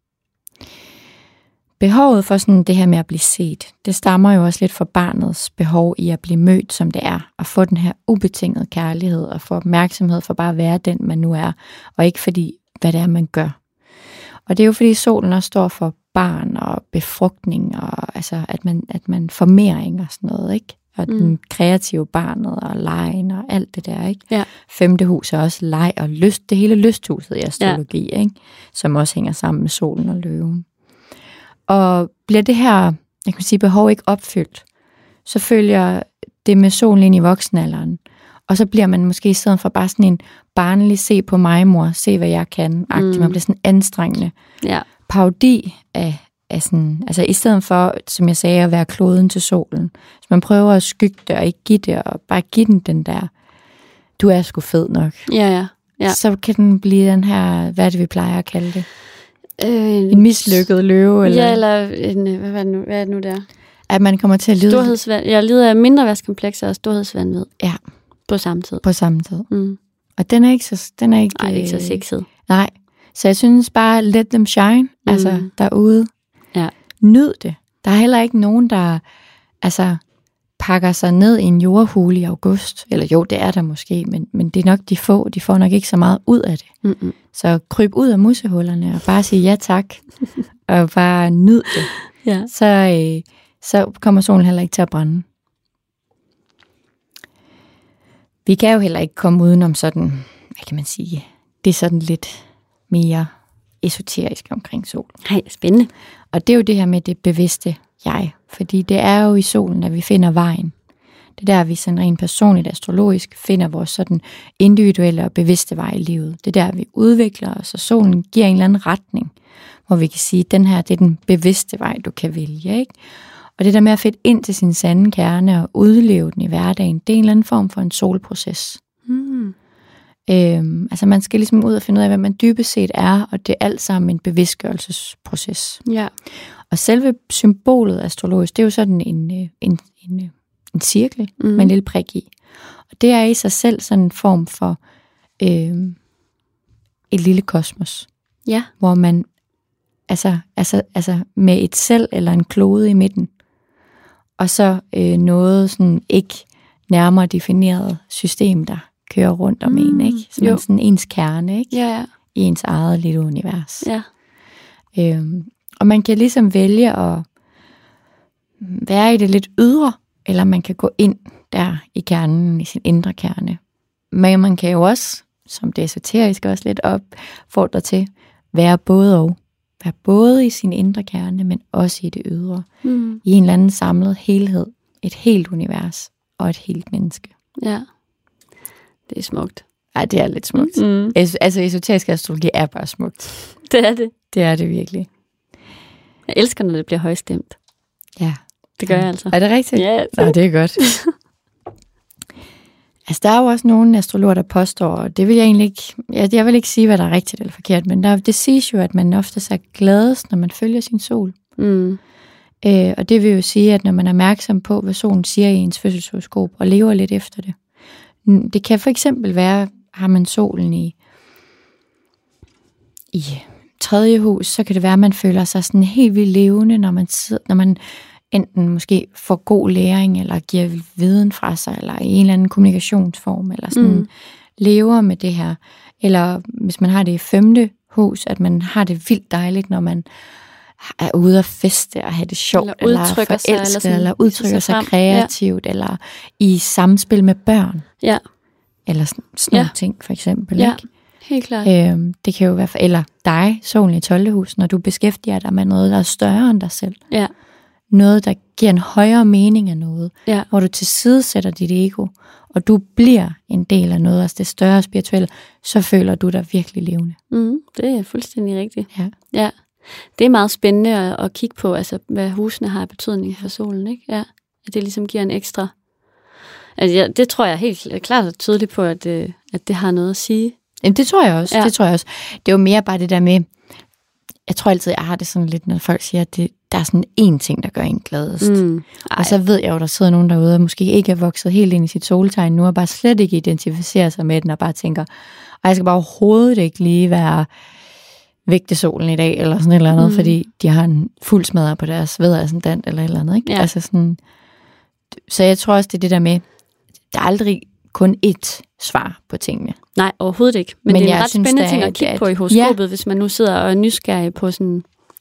Behovet for sådan det her med at blive set, det stammer jo også lidt fra barnets behov i at blive mødt, som det er, og få den her ubetingede kærlighed, og få opmærksomhed for bare at være den, man nu er, og ikke fordi, hvad det er, man gør. Og det er jo fordi solen også står for barn og befrugtning, og altså at man formering og sådan noget, ikke? Og den kreative barnet og lejen og alt det der, ikke? Ja. 5. hus er også leg og lyst, det hele lysthuset i astrologi, ikke? Som også hænger sammen med solen og løven. Og bliver det her, jeg kan sige, behov ikke opfyldt, så følger det med solen ind i voksenalderen. Og så bliver man måske i stedet for bare sådan en barnlig, se på mig, mor, se hvad jeg kan, agtig. Man bliver sådan anstrengende parodi af sådan, altså i stedet for, som jeg sagde, at være kloden til solen. Så man prøver at skygge det og ikke give det, og bare give den der, du er sgu fed nok. Ja. Så kan den blive den her, hvad er det, vi plejer at kalde det? En mislykket løve? Eller? Ja, eller en, hvad er det nu der? At man kommer til at lide... Jeg lider af mindreværdskomplekser og storhedsvanvid. Ja. På samme tid. Og den er ikke så... ikke så sexet. Nej. Så jeg synes bare, let them shine, altså derude. Ja. Nyd det. Der er heller ikke nogen, der pakker sig ned i en jordhule i august. Eller jo, det er der måske, men det er nok de få. De får nok ikke så meget ud af det. Så kryb ud af musehullerne og bare sige ja tak. Og bare nyd det. Ja. Så kommer solen heller ikke til at brænde. Vi kan jo heller ikke komme udenom sådan, hvad kan man sige, det er sådan lidt mere esoterisk omkring solen. Nej, spændende. Og det er jo det her med det bevidste jeg. Fordi det er jo i solen, at vi finder vejen. Det er der, vi sådan rent personligt astrologisk finder vores sådan individuelle og bevidste vej i livet. Det er der, vi udvikler os, og solen giver en eller anden retning, hvor vi kan sige, at den her, det er den bevidste vej, du kan vælge, ikke? Og det der med at finde ind til sin sande kerne og udleve den i hverdagen, det er en eller anden form for en solproces. Altså man skal ligesom ud og finde ud af, hvad man dybest set er, og det er alt sammen en bevidstgørelsesproces. Ja. Og selve symbolet astrologisk, det er jo sådan en cirkel med en lille prik i. Og det er i sig selv sådan en form for et lille kosmos. Ja. Hvor man altså med et selv eller en klode i midten, og så noget sådan ikke nærmere defineret system, der kører rundt om en, ikke? Så sådan ens kerne, ikke? Ja. I ens eget lille univers. Ja. Og man kan ligesom vælge at være i det lidt ydre, eller man kan gå ind der i kernen, i sin indre kerne. Men man kan jo også som det esoteriske også lidt opfordrer til, være både og. Være både i sin indre kerne, men også i det ydre. I en eller anden samlet helhed. Et helt univers og et helt menneske. Ja, det er smukt. Ej, det er lidt smukt. Altså, esoterisk astrologi er bare smukt. Det er det. Det er det virkelig. Jeg elsker, når det bliver højstemt. Ja. Det gør jeg altså. Er det rigtigt? Ja. Nå, det er godt. Altså, der er jo også nogle astrologer, der påstår, og det vil jeg egentlig ikke, jeg vil ikke sige, hvad der er rigtigt eller forkert, men det siges jo, at man ofte er gladest, når man følger sin sol. Og det vil jo sige, at når man er opmærksom på, hvad solen siger i ens fødselshoroskop, og lever lidt efter det. Det kan for eksempel være, har man solen i 3. hus, så kan det være, at man føler sig sådan helt vildt levende, når man enten måske får god læring, eller giver viden fra sig, eller i en eller anden kommunikationsform, eller sådan lever med det her. Eller hvis man har det i 5. hus, at man har det vildt dejligt, når man er ude at feste og have det sjovt, eller forelsket, eller udtrykker sig kreativt, eller i samspil med børn. Ja. Eller sådan nogle ting, for eksempel. Ja, ikke? helt klart. Det kan jo være eller dig, solen i 12. hus, når du beskæftiger dig med noget, der er større end dig selv. Ja. Noget, der giver en højere mening af noget. Ja. Hvor du tilsidesætter dit ego, og du bliver en del af noget, altså det større spirituelle, så føler du dig virkelig levende. Det er fuldstændig rigtigt. Ja. Det er meget spændende at kigge på, altså hvad husene har betydning for solen, ikke? Ja. At det ligesom giver en ekstra. Altså, det tror jeg helt klart og tydeligt på, at det har noget at sige. Jamen, det tror jeg også. Ja. Det tror jeg også. Det er jo mere bare det der med, jeg tror altid, jeg har det sådan lidt, når folk siger, at der er sådan én ting, der gør en gladest. Og så ved jeg jo, der sidder nogen derude, og måske ikke er vokset helt ind i sit soltegn nu, og bare slet ikke identificerer sig med den, og bare tænker, jeg skal bare overhovedet ikke lige være vægtesolen i dag, eller sådan et eller andet, fordi de har en fuld smadre på deres vædderascendant, eller et eller andet, ikke? Ja. Altså sådan, så jeg tror også, det er det der med, der er aldrig kun ét svar på tingene. Nej, overhovedet ikke. Men det er en ret spændende ting at kigge på i horoskopet, hvis man nu sidder og er nysgerrig på sådan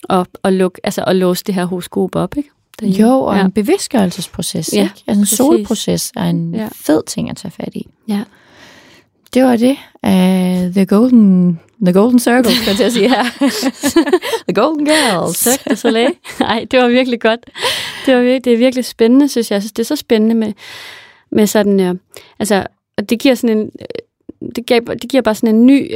at låse det her horoskop op, ikke? Derhjemme. Jo, og en bevidstgørelsesproces, ikke? Altså en solproces er en fed ting at tage fat i. Ja. Det var det. The Golden Circle, skal jeg sige her. The Golden Girls. Cirque du Soleil. Nej, det var virkelig godt. Det er virkelig spændende, synes jeg. Jeg synes, det er så spændende med sådan, altså, det giver sådan en, det giver bare sådan en ny,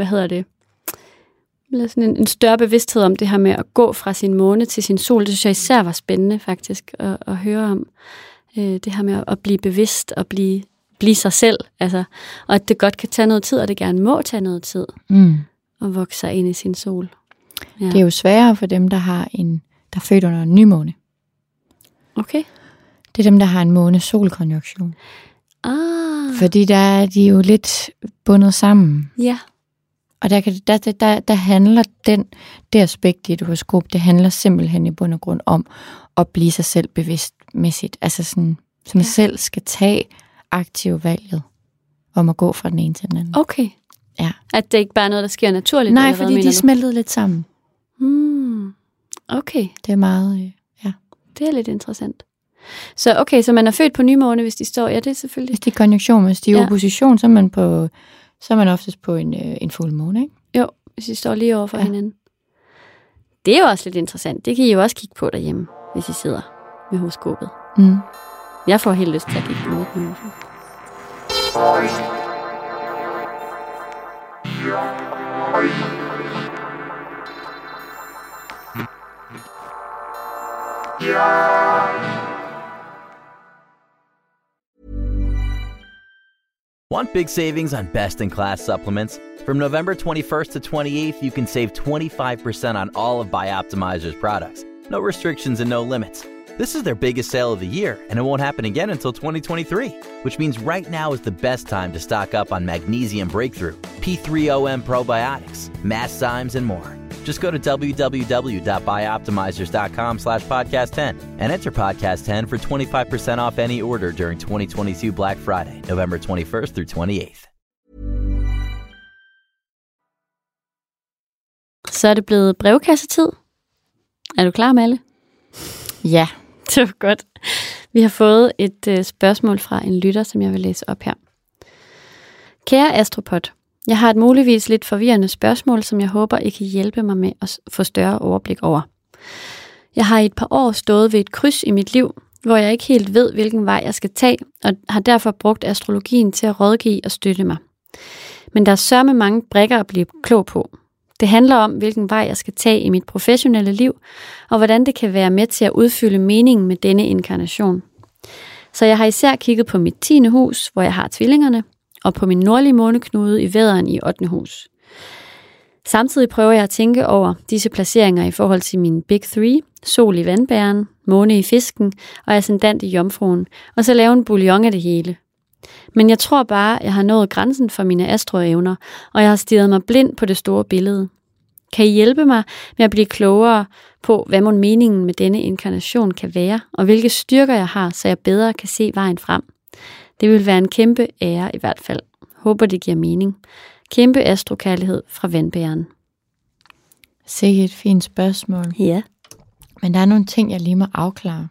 sådan en større bevidsthed om det her med at gå fra sin måne til sin sol. Det synes jeg især var spændende faktisk at høre om. Det her med at blive bevidst og blive sig selv. Altså, og at det godt kan tage noget tid, og det gerne må tage noget tid at vokse sig ind i sin sol. Ja. Det er jo sværere for dem, der er født under en nymåne. Okay. Det er dem, der har en måne-sol-konjunktion. Fordi der er de jo lidt bundet sammen. Ja. Og der handler det aspekt i et horoskop, det handler simpelthen i bund og grund om at blive sig selv bevidstmæssigt. Altså sådan, så man selv skal tage aktivt valget om at gå fra den ene til den anden. Okay. Ja. At det ikke bare er noget, der sker naturligt? Nej, fordi de smeltede lidt sammen. Okay. Det er meget, Det er lidt interessant. Så okay, så man er født på nymåne, hvis de står, det er selvfølgelig. Hvis de er konjunktion, hvis de er opposition, så er man oftest på en fuldmåne, ikke? Jo, hvis de står lige over for hinanden. Det er jo også lidt interessant. Det kan I jo også kigge på derhjemme, hvis I sidder med horoskopet. Jeg får helt lyst til at kigge på det nu. Want big savings on best-in-class supplements? From November 21st to 28th, you can save 25% on all of Bioptimizer's products. No restrictions and no limits. This is their biggest sale of the year, and it won't happen again until 2023, which means right now is the best time to stock up on Magnesium Breakthrough, P3OM probiotics, Masszymes, and more. Just go to www.bioptimizers.com/podcast10 and enter podcast 10 for 25% off any order during 2022 Black Friday, November 21st through 28th. Så er det blevet brevkassetid. Er du klar, Malle? Ja. Det var godt. Vi har fået et spørgsmål fra en lytter, som jeg vil læse op her. Kære Astropod, Jeg har et muligvis lidt forvirrende spørgsmål, som jeg håber, I kan hjælpe mig med at få større overblik over. Jeg har i et par år stået ved et kryds i mit liv, hvor jeg ikke helt ved, hvilken vej jeg skal tage, og har derfor brugt astrologien til at rådgive og støtte mig. Men der er sørme mange brikker at blive klog på. Det handler om, hvilken vej jeg skal tage i mit professionelle liv, og hvordan det kan være med til at udfylde meningen med denne inkarnation. Så jeg har især kigget på mit 10. hus, hvor jeg har tvillingerne, og på min nordlige måneknude i vædderen i 8. hus. Samtidig prøver jeg at tænke over disse placeringer i forhold til mine Big 3, sol i vandbæren, måne i fisken og ascendant i jomfruen, og så lave en bouillon af det hele. Men jeg tror bare, jeg har nået grænsen for mine astroevner, og jeg har stirret mig blind på det store billede. Kan I hjælpe mig med at blive klogere på, hvad mon meningen med denne inkarnation kan være, og hvilke styrker jeg har, så jeg bedre kan se vejen frem? Det vil være en kæmpe ære i hvert fald. Håber det giver mening. Kæmpe astrokærlighed fra vandbæren. Sikke et fint spørgsmål. Ja. Men der er nogle ting, jeg lige må afklare.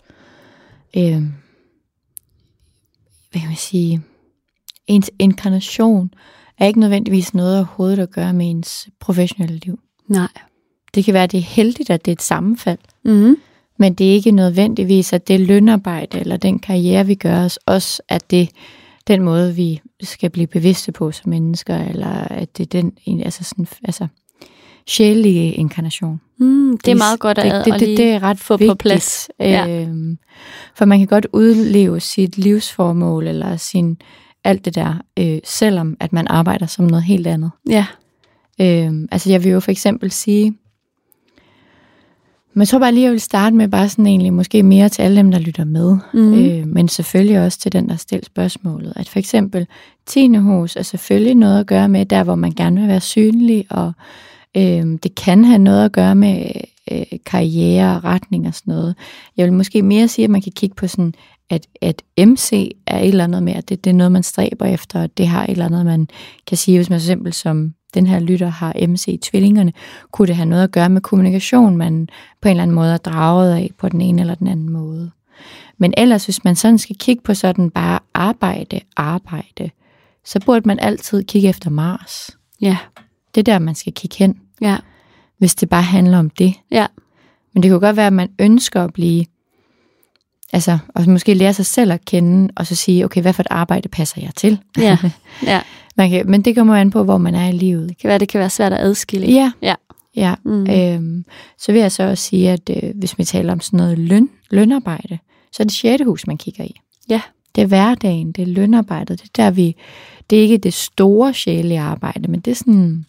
Hvad kan man sige? Ens inkarnation er ikke nødvendigvis noget overhovedet at gøre med ens professionelle liv. Nej. Det kan være, at det er heldigt, at det er et sammenfald. Mm-hmm. Men det er ikke nødvendigvis, at det lønarbejde eller den karriere, vi gør os, også at det den måde, vi skal blive bevidste på som mennesker, eller at det er den, altså sjælelige inkarnation. Det er meget godt at det er ret få på plads. Ja. For man kan godt udleve sit livsformål, eller sin alt det der, selvom at man arbejder som noget helt andet. Ja. Altså jeg vil jo for eksempel sige, men jeg tror bare lige, jeg vil starte med bare sådan egentlig, måske mere til alle dem, der lytter med, men selvfølgelig også til den, der stiller spørgsmålet. At for eksempel 10. hus er selvfølgelig noget at gøre med, der hvor man gerne vil være synlig, og det kan have noget at gøre med karriere og retning og sådan noget. Jeg vil måske mere sige, at man kan kigge på sådan, at MC er et eller andet med, at det er noget, man stræber efter, og det har et eller andet, man kan sige, hvis man for eksempel som den her lytter har MC-tvillingerne, kunne det have noget at gøre med kommunikation, man på en eller anden måde er draget af på den ene eller den anden måde. Men ellers, hvis man sådan skal kigge på sådan bare arbejde, så burde man altid kigge efter Mars. Ja. Det er der, man skal kigge hen. Ja. Hvis det bare handler om det. Ja. Men det kunne godt være, at man ønsker at blive, altså, og måske lære sig selv at kende, og så sige, okay, hvad for et arbejde passer jeg til? Ja. Ja. Men det kommer an på, hvor man er i livet. Det kan være svært at adskille. Ja. Ja. Ja. Så vil jeg så også sige, at hvis vi taler om sådan noget lønarbejde, så er det 6. hus, man kigger i. Ja. Det er hverdagen, det er lønarbejdet. Det er der det er ikke det store sjælelige arbejde, men det er sådan,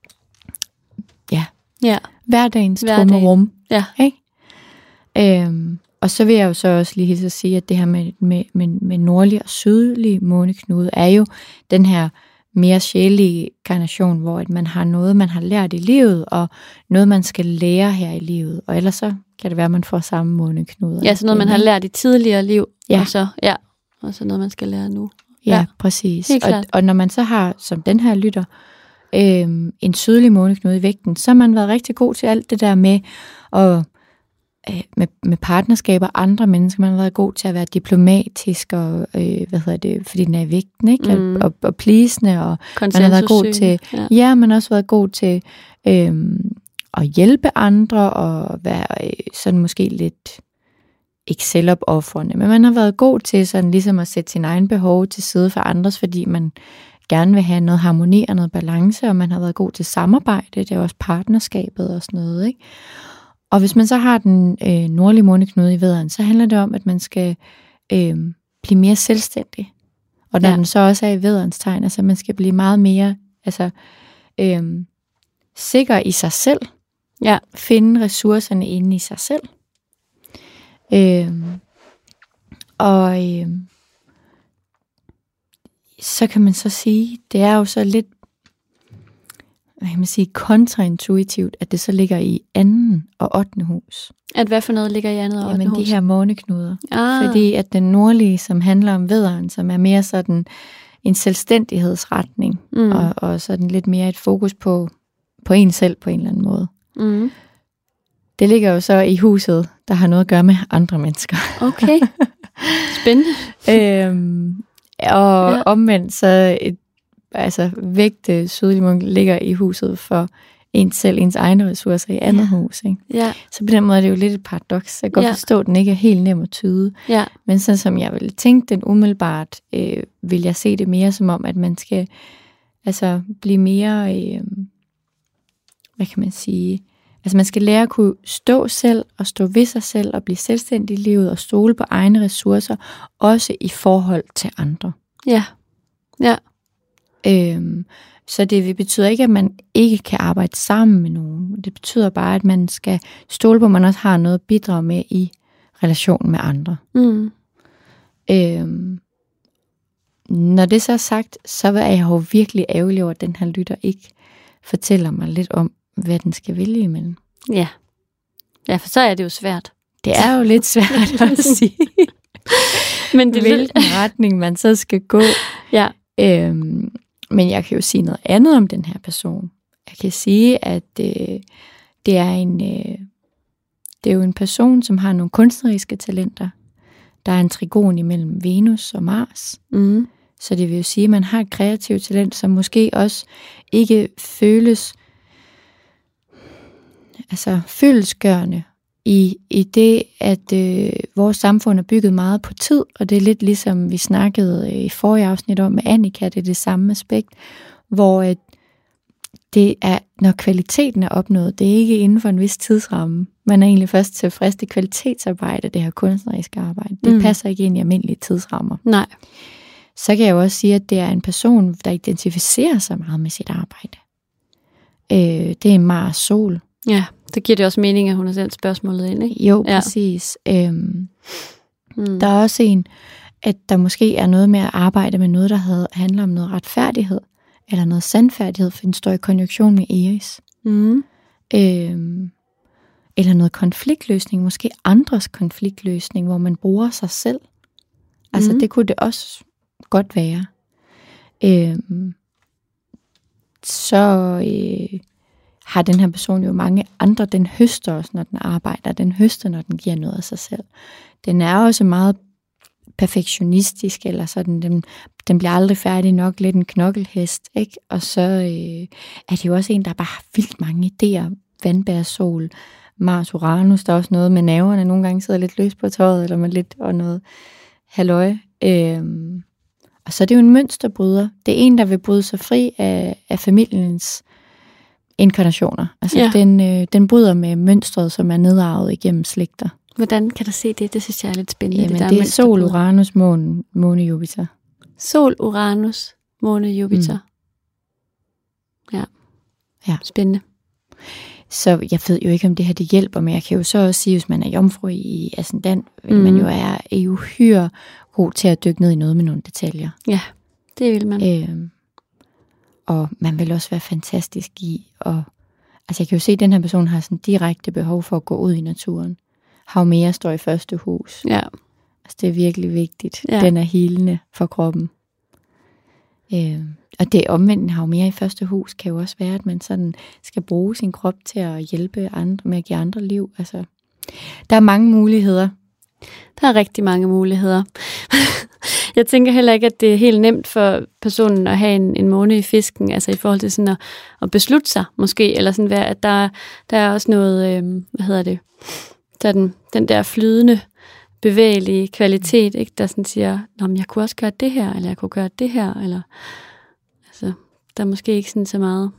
ja. hverdagens tomme rum. Ja. Ikke? Og så vil jeg jo så også lige hilse at sige, at det her med nordlig og sydlig måneknude er jo den her mere sjælige inkarnation, hvor at man har noget, man har lært i livet, og noget, man skal lære her i livet. Og ellers så kan det være, at man får samme måneknude. Ja, så noget, man har lært i tidligere liv, ja. Og så noget, man skal lære nu. Ja, præcis. Og når man så har, som den her lytter, en sydlig måneknude i vægten, så har man været rigtig god til alt det der med med partnerskaber og andre mennesker. Man har været god til at være diplomatisk og fordi den er i vægten, ikke? Og pleasende, og man har været god til, man har også været god til at hjælpe andre og være sådan måske lidt ikke selvopoffrende, men man har været god til sådan ligesom at sætte sin egen behov til side for andres, fordi man gerne vil have noget harmoni og noget balance, og man har været god til samarbejde, det er også partnerskabet og sådan noget, ikke? Og hvis man så har den nordlige måneknude i vædderen, så handler det om, at man skal blive mere selvstændig. Og når den så også er i vædderens tegn, altså man skal blive meget mere sikker i sig selv. Ja. Finde ressourcerne inde i sig selv. Så kan man så sige, det er jo så lidt, hvad kan man sige, kontraintuitivt, at det så ligger i 2. og 8. hus. At hvad for noget ligger i 2. og 8. hus? De her måneknuder. Fordi at den nordlige, som handler om vædderen, som er mere sådan en selvstændighedsretning, og sådan lidt mere et fokus på en selv på en eller anden måde. Mm. Det ligger jo så i huset, der har noget at gøre med andre mennesker. Okay, spændende. Og omvendt så vægte sydlige ligger i huset for ens egne ressourcer i andet hus. Ikke? Ja. Så på den måde er det jo lidt et paradoks. Jeg kan godt forstå, at den ikke er helt nem at tyde. Ja. Men sådan som jeg ville tænke den umiddelbart, vil jeg se det mere som om, at man skal blive mere, hvad kan man sige, man skal lære at kunne stå selv og stå ved sig selv og blive selvstændig i livet og stole på egne ressourcer, også i forhold til andre. Ja. Ja. Så det betyder ikke, at man ikke kan arbejde sammen med nogen. Det betyder bare, at man skal stole på, at man også har noget at bidrage med i relationen med andre. Mm. Når det så er sagt, så er jeg jo virkelig ærgerlig over, at den her lytter ikke fortæller mig lidt om, hvad den skal vælge imellem. Ja. Ja, for så er det jo svært. Det er jo lidt svært at sige, men det hvilken retning man så skal gå. Ja. Men jeg kan jo sige noget andet om den her person. Jeg kan sige, at det er jo en person, som har nogle kunstneriske talenter. Der er en trigon imellem Venus og Mars. Mm. Så det vil jo sige, at man har et kreativt talent, som måske også ikke føles følelsesgørende i det, at vores samfund er bygget meget på tid, og det er lidt ligesom vi snakkede i forrige afsnit om med Annika, det er det samme aspekt, hvor det er, når kvaliteten er opnået, det er ikke inden for en vis tidsramme. Man er egentlig først tilfreds, det kvalitetsarbejde, det her kunstneriske arbejde. Det passer ikke ind i almindelige tidsrammer. Nej. Så kan jeg jo også sige, at det er en person, der identificerer sig meget med sit arbejde. Det er Mars Sol. Ja, det giver det også mening, at hun har sendt spørgsmålet ind, ikke? Jo, præcis. Der er også en, at der måske er noget med at arbejde med noget, der handler om noget retfærdighed, eller noget sandfærdighed, for den står i konjunktion med Eris. Mm. Eller noget konfliktløsning, måske andres konfliktløsning, hvor man bruger sig selv. Det kunne det også godt være. Har den her person jo mange andre. Den høster også, når den arbejder. Den høster, når den giver noget af sig selv. Den er også meget perfektionistisk, eller sådan, den bliver aldrig færdig nok, lidt en knokkelhest, ikke? Og så er det jo også en, der bare har vildt mange idéer. Vandbærsol, Mars Uranus, der er også noget med nerverne, nogle gange sidder lidt løs på tøjet, eller med lidt og noget halløj. Og så er det jo en mønsterbryder. Det er en, der vil bryde sig fri af familiens inkarnationer. Den bryder med mønstret, som er nedarvet igennem slægter. Hvordan kan du se det? Det synes jeg er lidt spændende. Jamen, det er Sol, Uranus, måne, Jupiter. Sol, Uranus, måne, Jupiter. Ja. Spændende. Så jeg ved jo ikke, om det her det hjælper, men jeg kan jo så også sige, hvis man er jomfru i ascendant, man jo er uhyre god til at dykke ned i noget med nogle detaljer. Ja, det vil man. Og man vil også være fantastisk i at... jeg kan jo se, at den her person har sådan direkte behov for at gå ud i naturen. Havmea står i første hus. Ja. Det er virkelig vigtigt. Ja. Den er helende for kroppen. Og det omvendt Havmea i første hus kan jo også være, at man sådan skal bruge sin krop til at hjælpe andre med at give andre liv. Der er mange muligheder. Der er rigtig mange muligheder. Jeg tænker heller ikke, at det er helt nemt for personen at have en måne i fisken, i forhold til sådan at beslutte sig måske, eller sådan at der er også noget, der er den der flydende, bevægelige kvalitet, ikke, der sådan siger, men jeg kunne også gøre det her, eller jeg kunne gøre det her, eller der er måske ikke sådan så meget.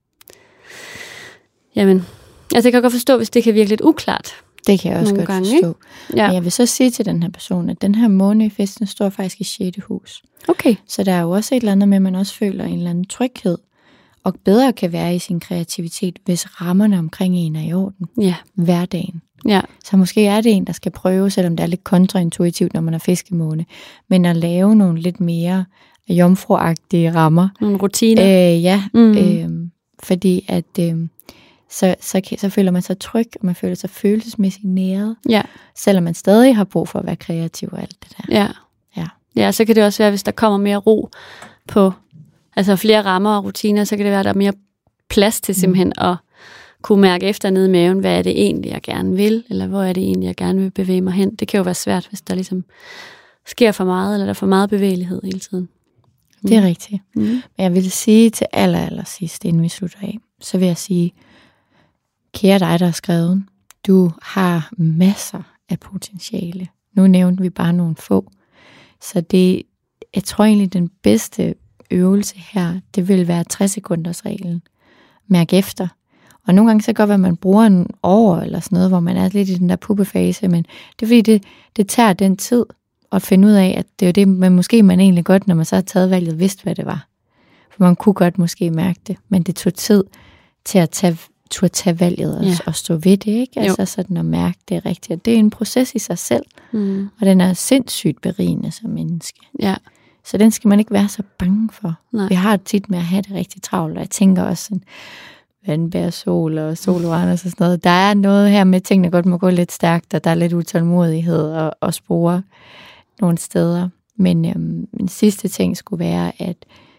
Jamen, jeg kan godt forstå, hvis det kan virke lidt uklart. Det kan jeg også godt forstå. Ja. Men jeg vil så sige til den her person, at den her måne i fisken står faktisk i 6. hus. Okay. Så der er jo også et eller andet med, at man også føler en eller anden tryghed, og bedre kan være i sin kreativitet, hvis rammerne omkring en er i orden. Ja. Hverdagen. Ja. Så måske er det en, der skal prøve, selvom det er lidt kontraintuitivt, når man er fiskemåne, men at lave nogle lidt mere jomfruagtige rammer. Nogle rutiner. Fordi at... Så føler man sig tryg, og man føler sig følelsesmæssigt næret, selvom man stadig har brug for at være kreativ og alt det der. Ja, så kan det også være, hvis der kommer mere ro på, flere rammer og rutiner, så kan det være, at der er mere plads til simpelthen at kunne mærke efter nede i maven, hvad er det egentlig, jeg gerne vil, eller hvor er det egentlig, jeg gerne vil bevæge mig hen. Det kan jo være svært, hvis der ligesom sker for meget, eller der er for meget bevægelighed hele tiden. Det er rigtigt. Men jeg vil sige til aller sidst, inden vi slutter af, så vil jeg sige, kære dig, der har skrevet, du har masser af potentiale. Nu nævnte vi bare nogle få. Så det, jeg tror egentlig, den bedste øvelse her, det vil være 60 sekunders reglen. Mærk efter. Og nogle gange så går at man bruger en år eller sådan noget, hvor man er lidt i den der puppefase, men det er fordi, det tager den tid at finde ud af, at det er jo det, men måske man egentlig godt, når man så har taget valget, vidste, hvad det var. For man kunne godt måske mærke det, men det tog tid til at tage valget og stå ved det, ikke? Altså sådan at mærke det rigtigt. Og det er en proces i sig selv, og den er sindssygt berigende som menneske. Ja. Så den skal man ikke være så bange for. Nej. Vi har tit med at have det rigtig travlt, og jeg tænker også sådan, vandbær, sol og soloranus og sådan noget. Der er noget her med, at tingene godt må gå lidt stærkt, og der er lidt utålmodighed og spore nogle steder. Men min sidste ting skulle være, at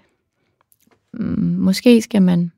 måske skal man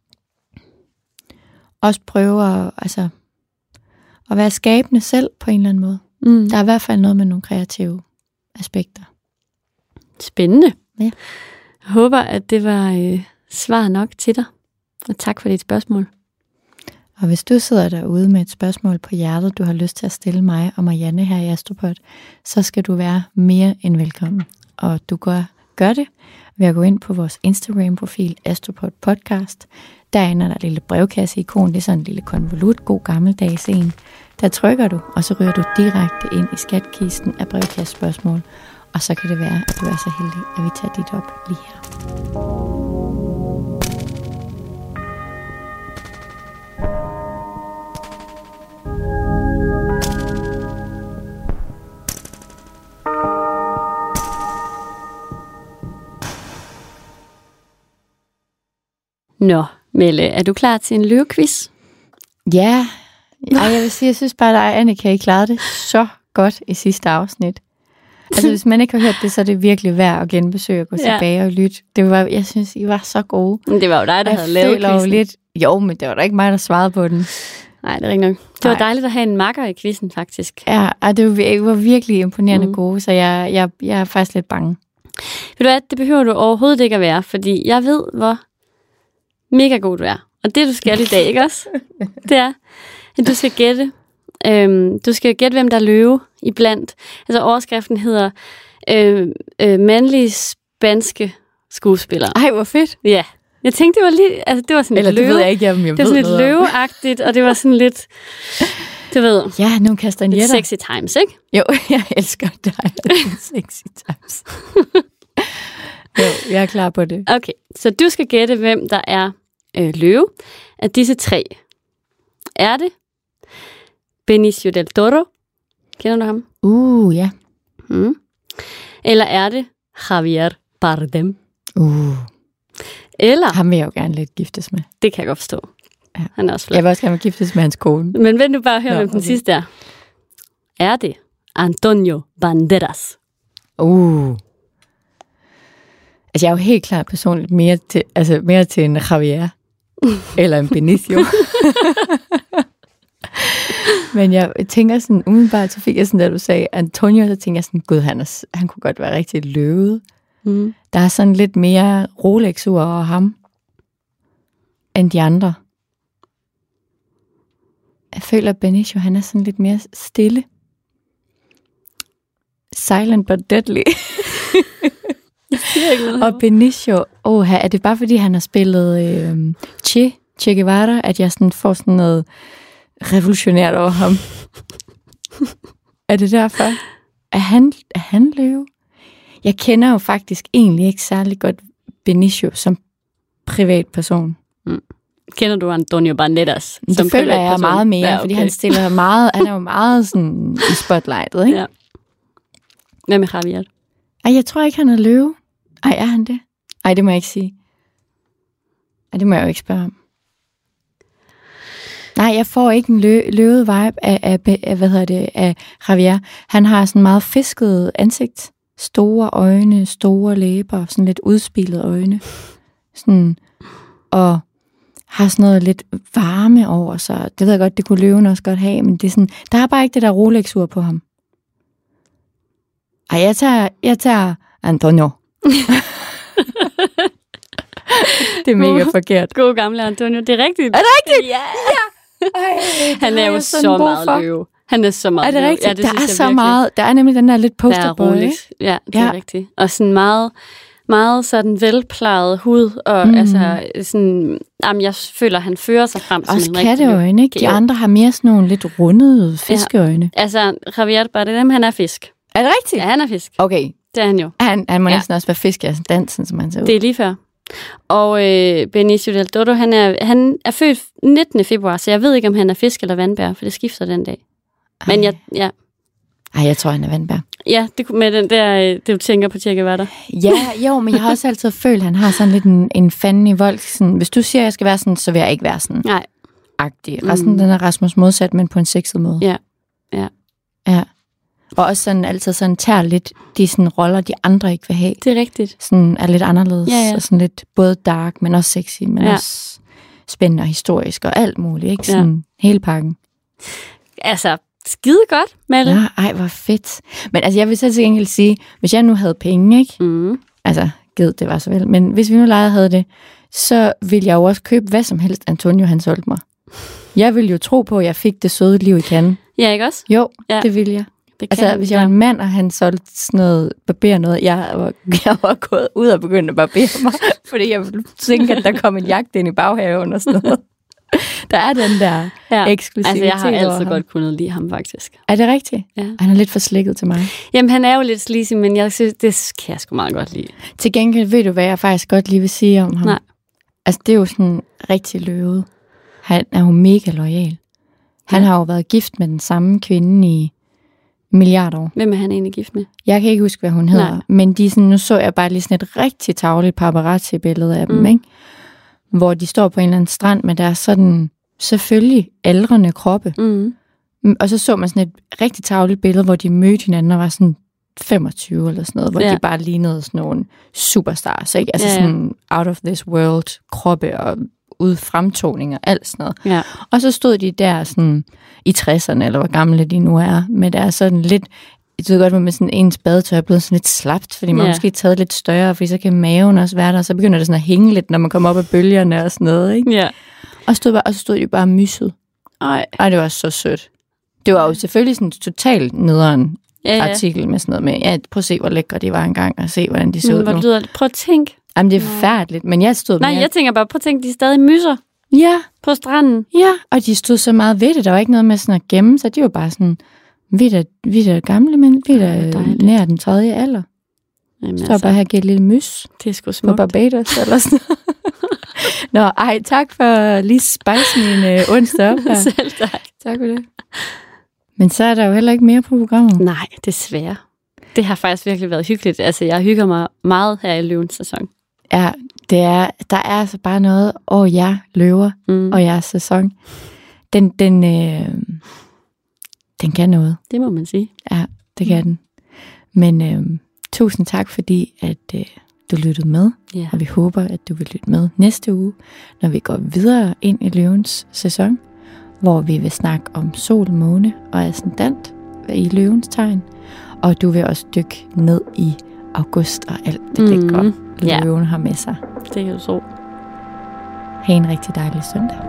også prøve at være skabende selv på en eller anden måde. Der er i hvert fald noget med nogle kreative aspekter. Spændende. Ja. Jeg håber, at det var svar nok til dig. Og tak for dit spørgsmål. Og hvis du sidder derude med et spørgsmål på hjertet, du har lyst til at stille mig og Marianne her i Astropod, så skal du være mere end velkommen. Og du gør det ved at gå ind på vores Instagram-profil Astropod Podcast. Derinde er der et lille brevkasse-ikon, det er sådan en lille konvolut, god gammeldags en. Der trykker du, og så ryger du direkte ind i skatkisten af brevkasse-spørgsmål. Og så kan det være, at du er så heldig, at vi tager dit op lige her. Nå, Melle, er du klar til en løvequiz? Ja, jeg vil sige, jeg synes bare, at Annika, I klarede det så godt i sidste afsnit. Altså, hvis man ikke har hørt det, så er det virkelig værd at genbesøge og gå tilbage og lytte. Jeg synes, I var så gode. Men det var jo dig, der havde lavet quizzen. Jo, men det var da ikke mig, der svarede på den. Nej, det er ikke nok. Det var dejligt at have en makker i quizzen, faktisk. Ja, og det var virkelig imponerende gode, så jeg er faktisk lidt bange. Ved du hvad, det behøver du overhovedet ikke at være, fordi jeg ved, hvor mega god du er. Og det, du skal i dag, ikke også? Det er, at du skal gætte. Du skal gætte, hvem der er løve iblandt. Altså, overskriften hedder mandlige spanske skuespillere. Ej, hvor fedt. Ja. Jeg tænkte, det var lige, altså det var sådan lidt løve. Det ved jeg ikke, jeg det var sådan lidt løveagtigt, og det var sådan lidt, du ved. Ja, nu kaster en lidt sexy times, ikke? Jo, jeg elsker dig. Sexy times. Jo, jeg er klar på det. Okay, så du skal gætte, hvem der er løve af disse tre. Er det Benicio del Toro? Kender du ham? Ja. Eller er det Javier Bardem? Eller ham vil jeg jo gerne lidt giftes med. Det kan jeg godt forstå. Ja. Han er også flot. Jeg vil også gerne giftes med hans kone. Men vent nu bare høre, hvem den sidste er. Er det Antonio Banderas? Altså, jeg er jo helt klart personligt mere til en Javier eller en Benicio. Men jeg tænker sådan, umiddelbart så fik jeg sådan, da du sagde Antonio, så tænker jeg sådan, gud, han kunne godt være rigtig løvet. Der er sådan lidt mere Rolex-ur over ham, end de andre. Jeg føler, at Benicio, han er sådan lidt mere stille. Silent but deadly. Og Benicio, er det bare fordi, han har spillet Che Guevara, at jeg sådan får sådan noget revolutionært over ham? Er det derfor? Er han løve? Jeg kender jo faktisk egentlig ikke særlig godt Benicio som privatperson. Kender du Antonio Banderas? Det føler jeg meget mere, fordi han stiller meget, han er jo meget sådan i spotlightet, ikke? Ja. Hvad med Javier? Ej, jeg tror ikke, han er løve. Ej, er han det? Ej, det må jeg ikke sige. Ej, det må jeg jo ikke spørge om. Nej, jeg får ikke en løvet vibe af Javier. Han har sådan meget fisket ansigt. Store øjne, store læber, sådan lidt udspilede øjne. Sådan, og har sådan noget lidt varme over sig. Det ved jeg godt, det kunne løven også godt have, men det er sådan, der er bare ikke det der Rolex-ur på ham. Ej, jeg tager Antonio. Det er mega forkert. God gamle Antonio, det er rigtigt. Er det rigtigt? Ja. Ej, Han er jo så meget løve. Han er så meget løve. Er det rigtigt? Ja, det der er så virkelig. Meget. Der er nemlig den der lidt posterboy. Ja, det er rigtigt. Og sådan meget, meget sådan velplejet hud. Og altså sådan... Jamen, jeg føler, han fører sig frem som også en rigtig katteøjne, ikke? De andre har mere sådan nogle lidt rundede fiskeøjne. Ja. Altså, Javier Bardem, han er fisk. Er det rigtigt? Ja, han er fisk. Okay. Det er han jo. Han må næsten også være fisk, altså dansen, som han ser ud. Det er lige før. Og Benicio del Toro, han er født 19. februar, så jeg ved ikke, om han er fisk eller vandbær, for det skifter den dag. Men jeg tror, han er vandbær. Ja, det med den der, det du tænker på Che Guevara. Ja, jo, men jeg har også altid følt, at han har sådan lidt en fanden i vold. Sådan, hvis du siger, at jeg skal være sådan, så vil jeg ikke være sådan. Nej. Agtig. Den er Rasmus modsat, men på en sexet måde. Ja. Og også sådan altid sådan tager lidt de sådan roller, de andre ikke vil have. Det er rigtigt. Sådan er lidt anderledes. Ja. Og sådan lidt både dark, men også sexy, men også spændende og historisk og alt muligt. Ikke? Sådan hele pakken. Altså, skide godt, Mette. Ja, ej, hvor fedt. Men altså, jeg vil så til gengæld sige, hvis jeg nu havde penge, ikke? Altså, gid, det var så vel. Men hvis vi nu havde det, så ville jeg jo også købe hvad som helst, Antonio han solgte mig. Jeg ville jo tro på, at jeg fik det søde liv i Cannes. Ja, ikke også? Jo, det ville jeg. Altså, hvis jeg var en mand, og han solgte sådan noget, barber noget, jeg var gået ud og begyndt at barbere mig, fordi jeg tænkte, at der kom en jagt ind i baghaven og sådan noget. Der er den der eksklusivitet. Altså, jeg har altid godt kunnet lide ham, faktisk. Er det rigtigt? Ja. Han er lidt for slikket til mig. Jamen, han er jo lidt sleazy, men jeg synes, det kan jeg sgu meget godt lide. Til gengæld ved du, hvad jeg faktisk godt lige vil sige om ham? Nej. Altså, det er jo sådan rigtig løvet. Han er jo mega loyal. Han har jo været gift med den samme kvinde i milliarder år. Hvem er han egentlig gift med? Jeg kan ikke huske, hvad hun hedder. Men de sådan, nu så jeg bare lige sådan et rigtig tarveligt paparazzi-billede af dem, ikke? Hvor de står på en eller anden strand med deres sådan selvfølgelig aldrende kroppe. Og så man sådan et rigtig tarveligt billede, hvor de mødte hinanden og var sådan 25 eller sådan noget, hvor de bare lignede sådan nogle superstars, ikke? Altså sådan out of this world kroppe og ud fremtoning og alt sådan noget. Ja. Og så stod de der sådan i 60'erne, eller hvor gamle de nu er, med der sådan lidt, jeg ved godt, med sådan ens badetøj er blevet sådan lidt slapt, fordi man måske taget lidt større, fordi så kan maven også være der, og så begynder det sådan at hænge lidt, når man kommer op af bølgerne og sådan noget, ikke? Ja. Og så stod de bare mysset. Ej, det var så sødt. Det var jo selvfølgelig sådan en totalt nederen artikel med sådan noget med, prøv at se, hvor lækre de var engang, og se, hvordan de så ud nu. Prøv at tænke. Jamen, det er forfærdeligt, men jeg stod med... Nej, jeg tænker bare, prøv at tænke, de er stadig myser. Ja. På stranden. Ja, og de stod så meget ved det. Der var ikke noget med sådan at gemme sig. De var bare sådan, vi er gamle mænd, vi er nær den 3. alder. Jamen, så bare her og giver et lille mys. Det er sgu smukt. På Barbados eller sådan noget. Nå, tak for lige spice min onsdag op her. Selv tak. Tak for det. Men så er der jo heller ikke mere på programmet. Nej, desværre. Det har faktisk virkelig været hyggeligt. Altså, jeg hygger mig meget her i løvens sæson. Ja, der er altså bare noget over jer løver og jeres sæson. Den kan noget. Det må man sige. Ja, det kan den. Men tusind tak, fordi at du lyttede med. Ja. Og vi håber, at du vil lytte med næste uge, når vi går videre ind i løvens sæson, hvor vi vil snakke om sol, måne og ascendant i løvens tegn. Og du vil også dykke ned i august og alt det lækre, løven har med sig. Det kan du tro. Ha' en rigtig dejlig søndag.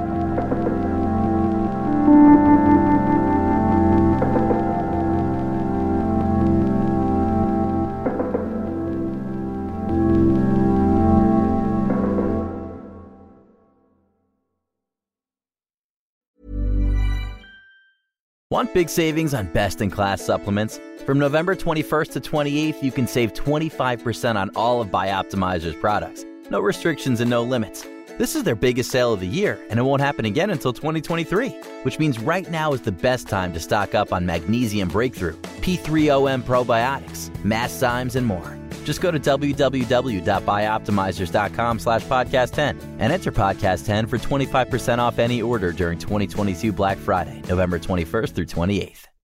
Want big savings on best-in-class supplements? From November 21st to 28th, you can save 25% on all of Bioptimizer's products. No restrictions and no limits. This is their biggest sale of the year, and it won't happen again until 2023, which means right now is the best time to stock up on Magnesium Breakthrough, P3OM probiotics, Masszymes, and more. Just go to www.bioptimizers.com/podcast10 and enter podcast 10 for 25% off any order during 2022 Black Friday, November 21st through 28th.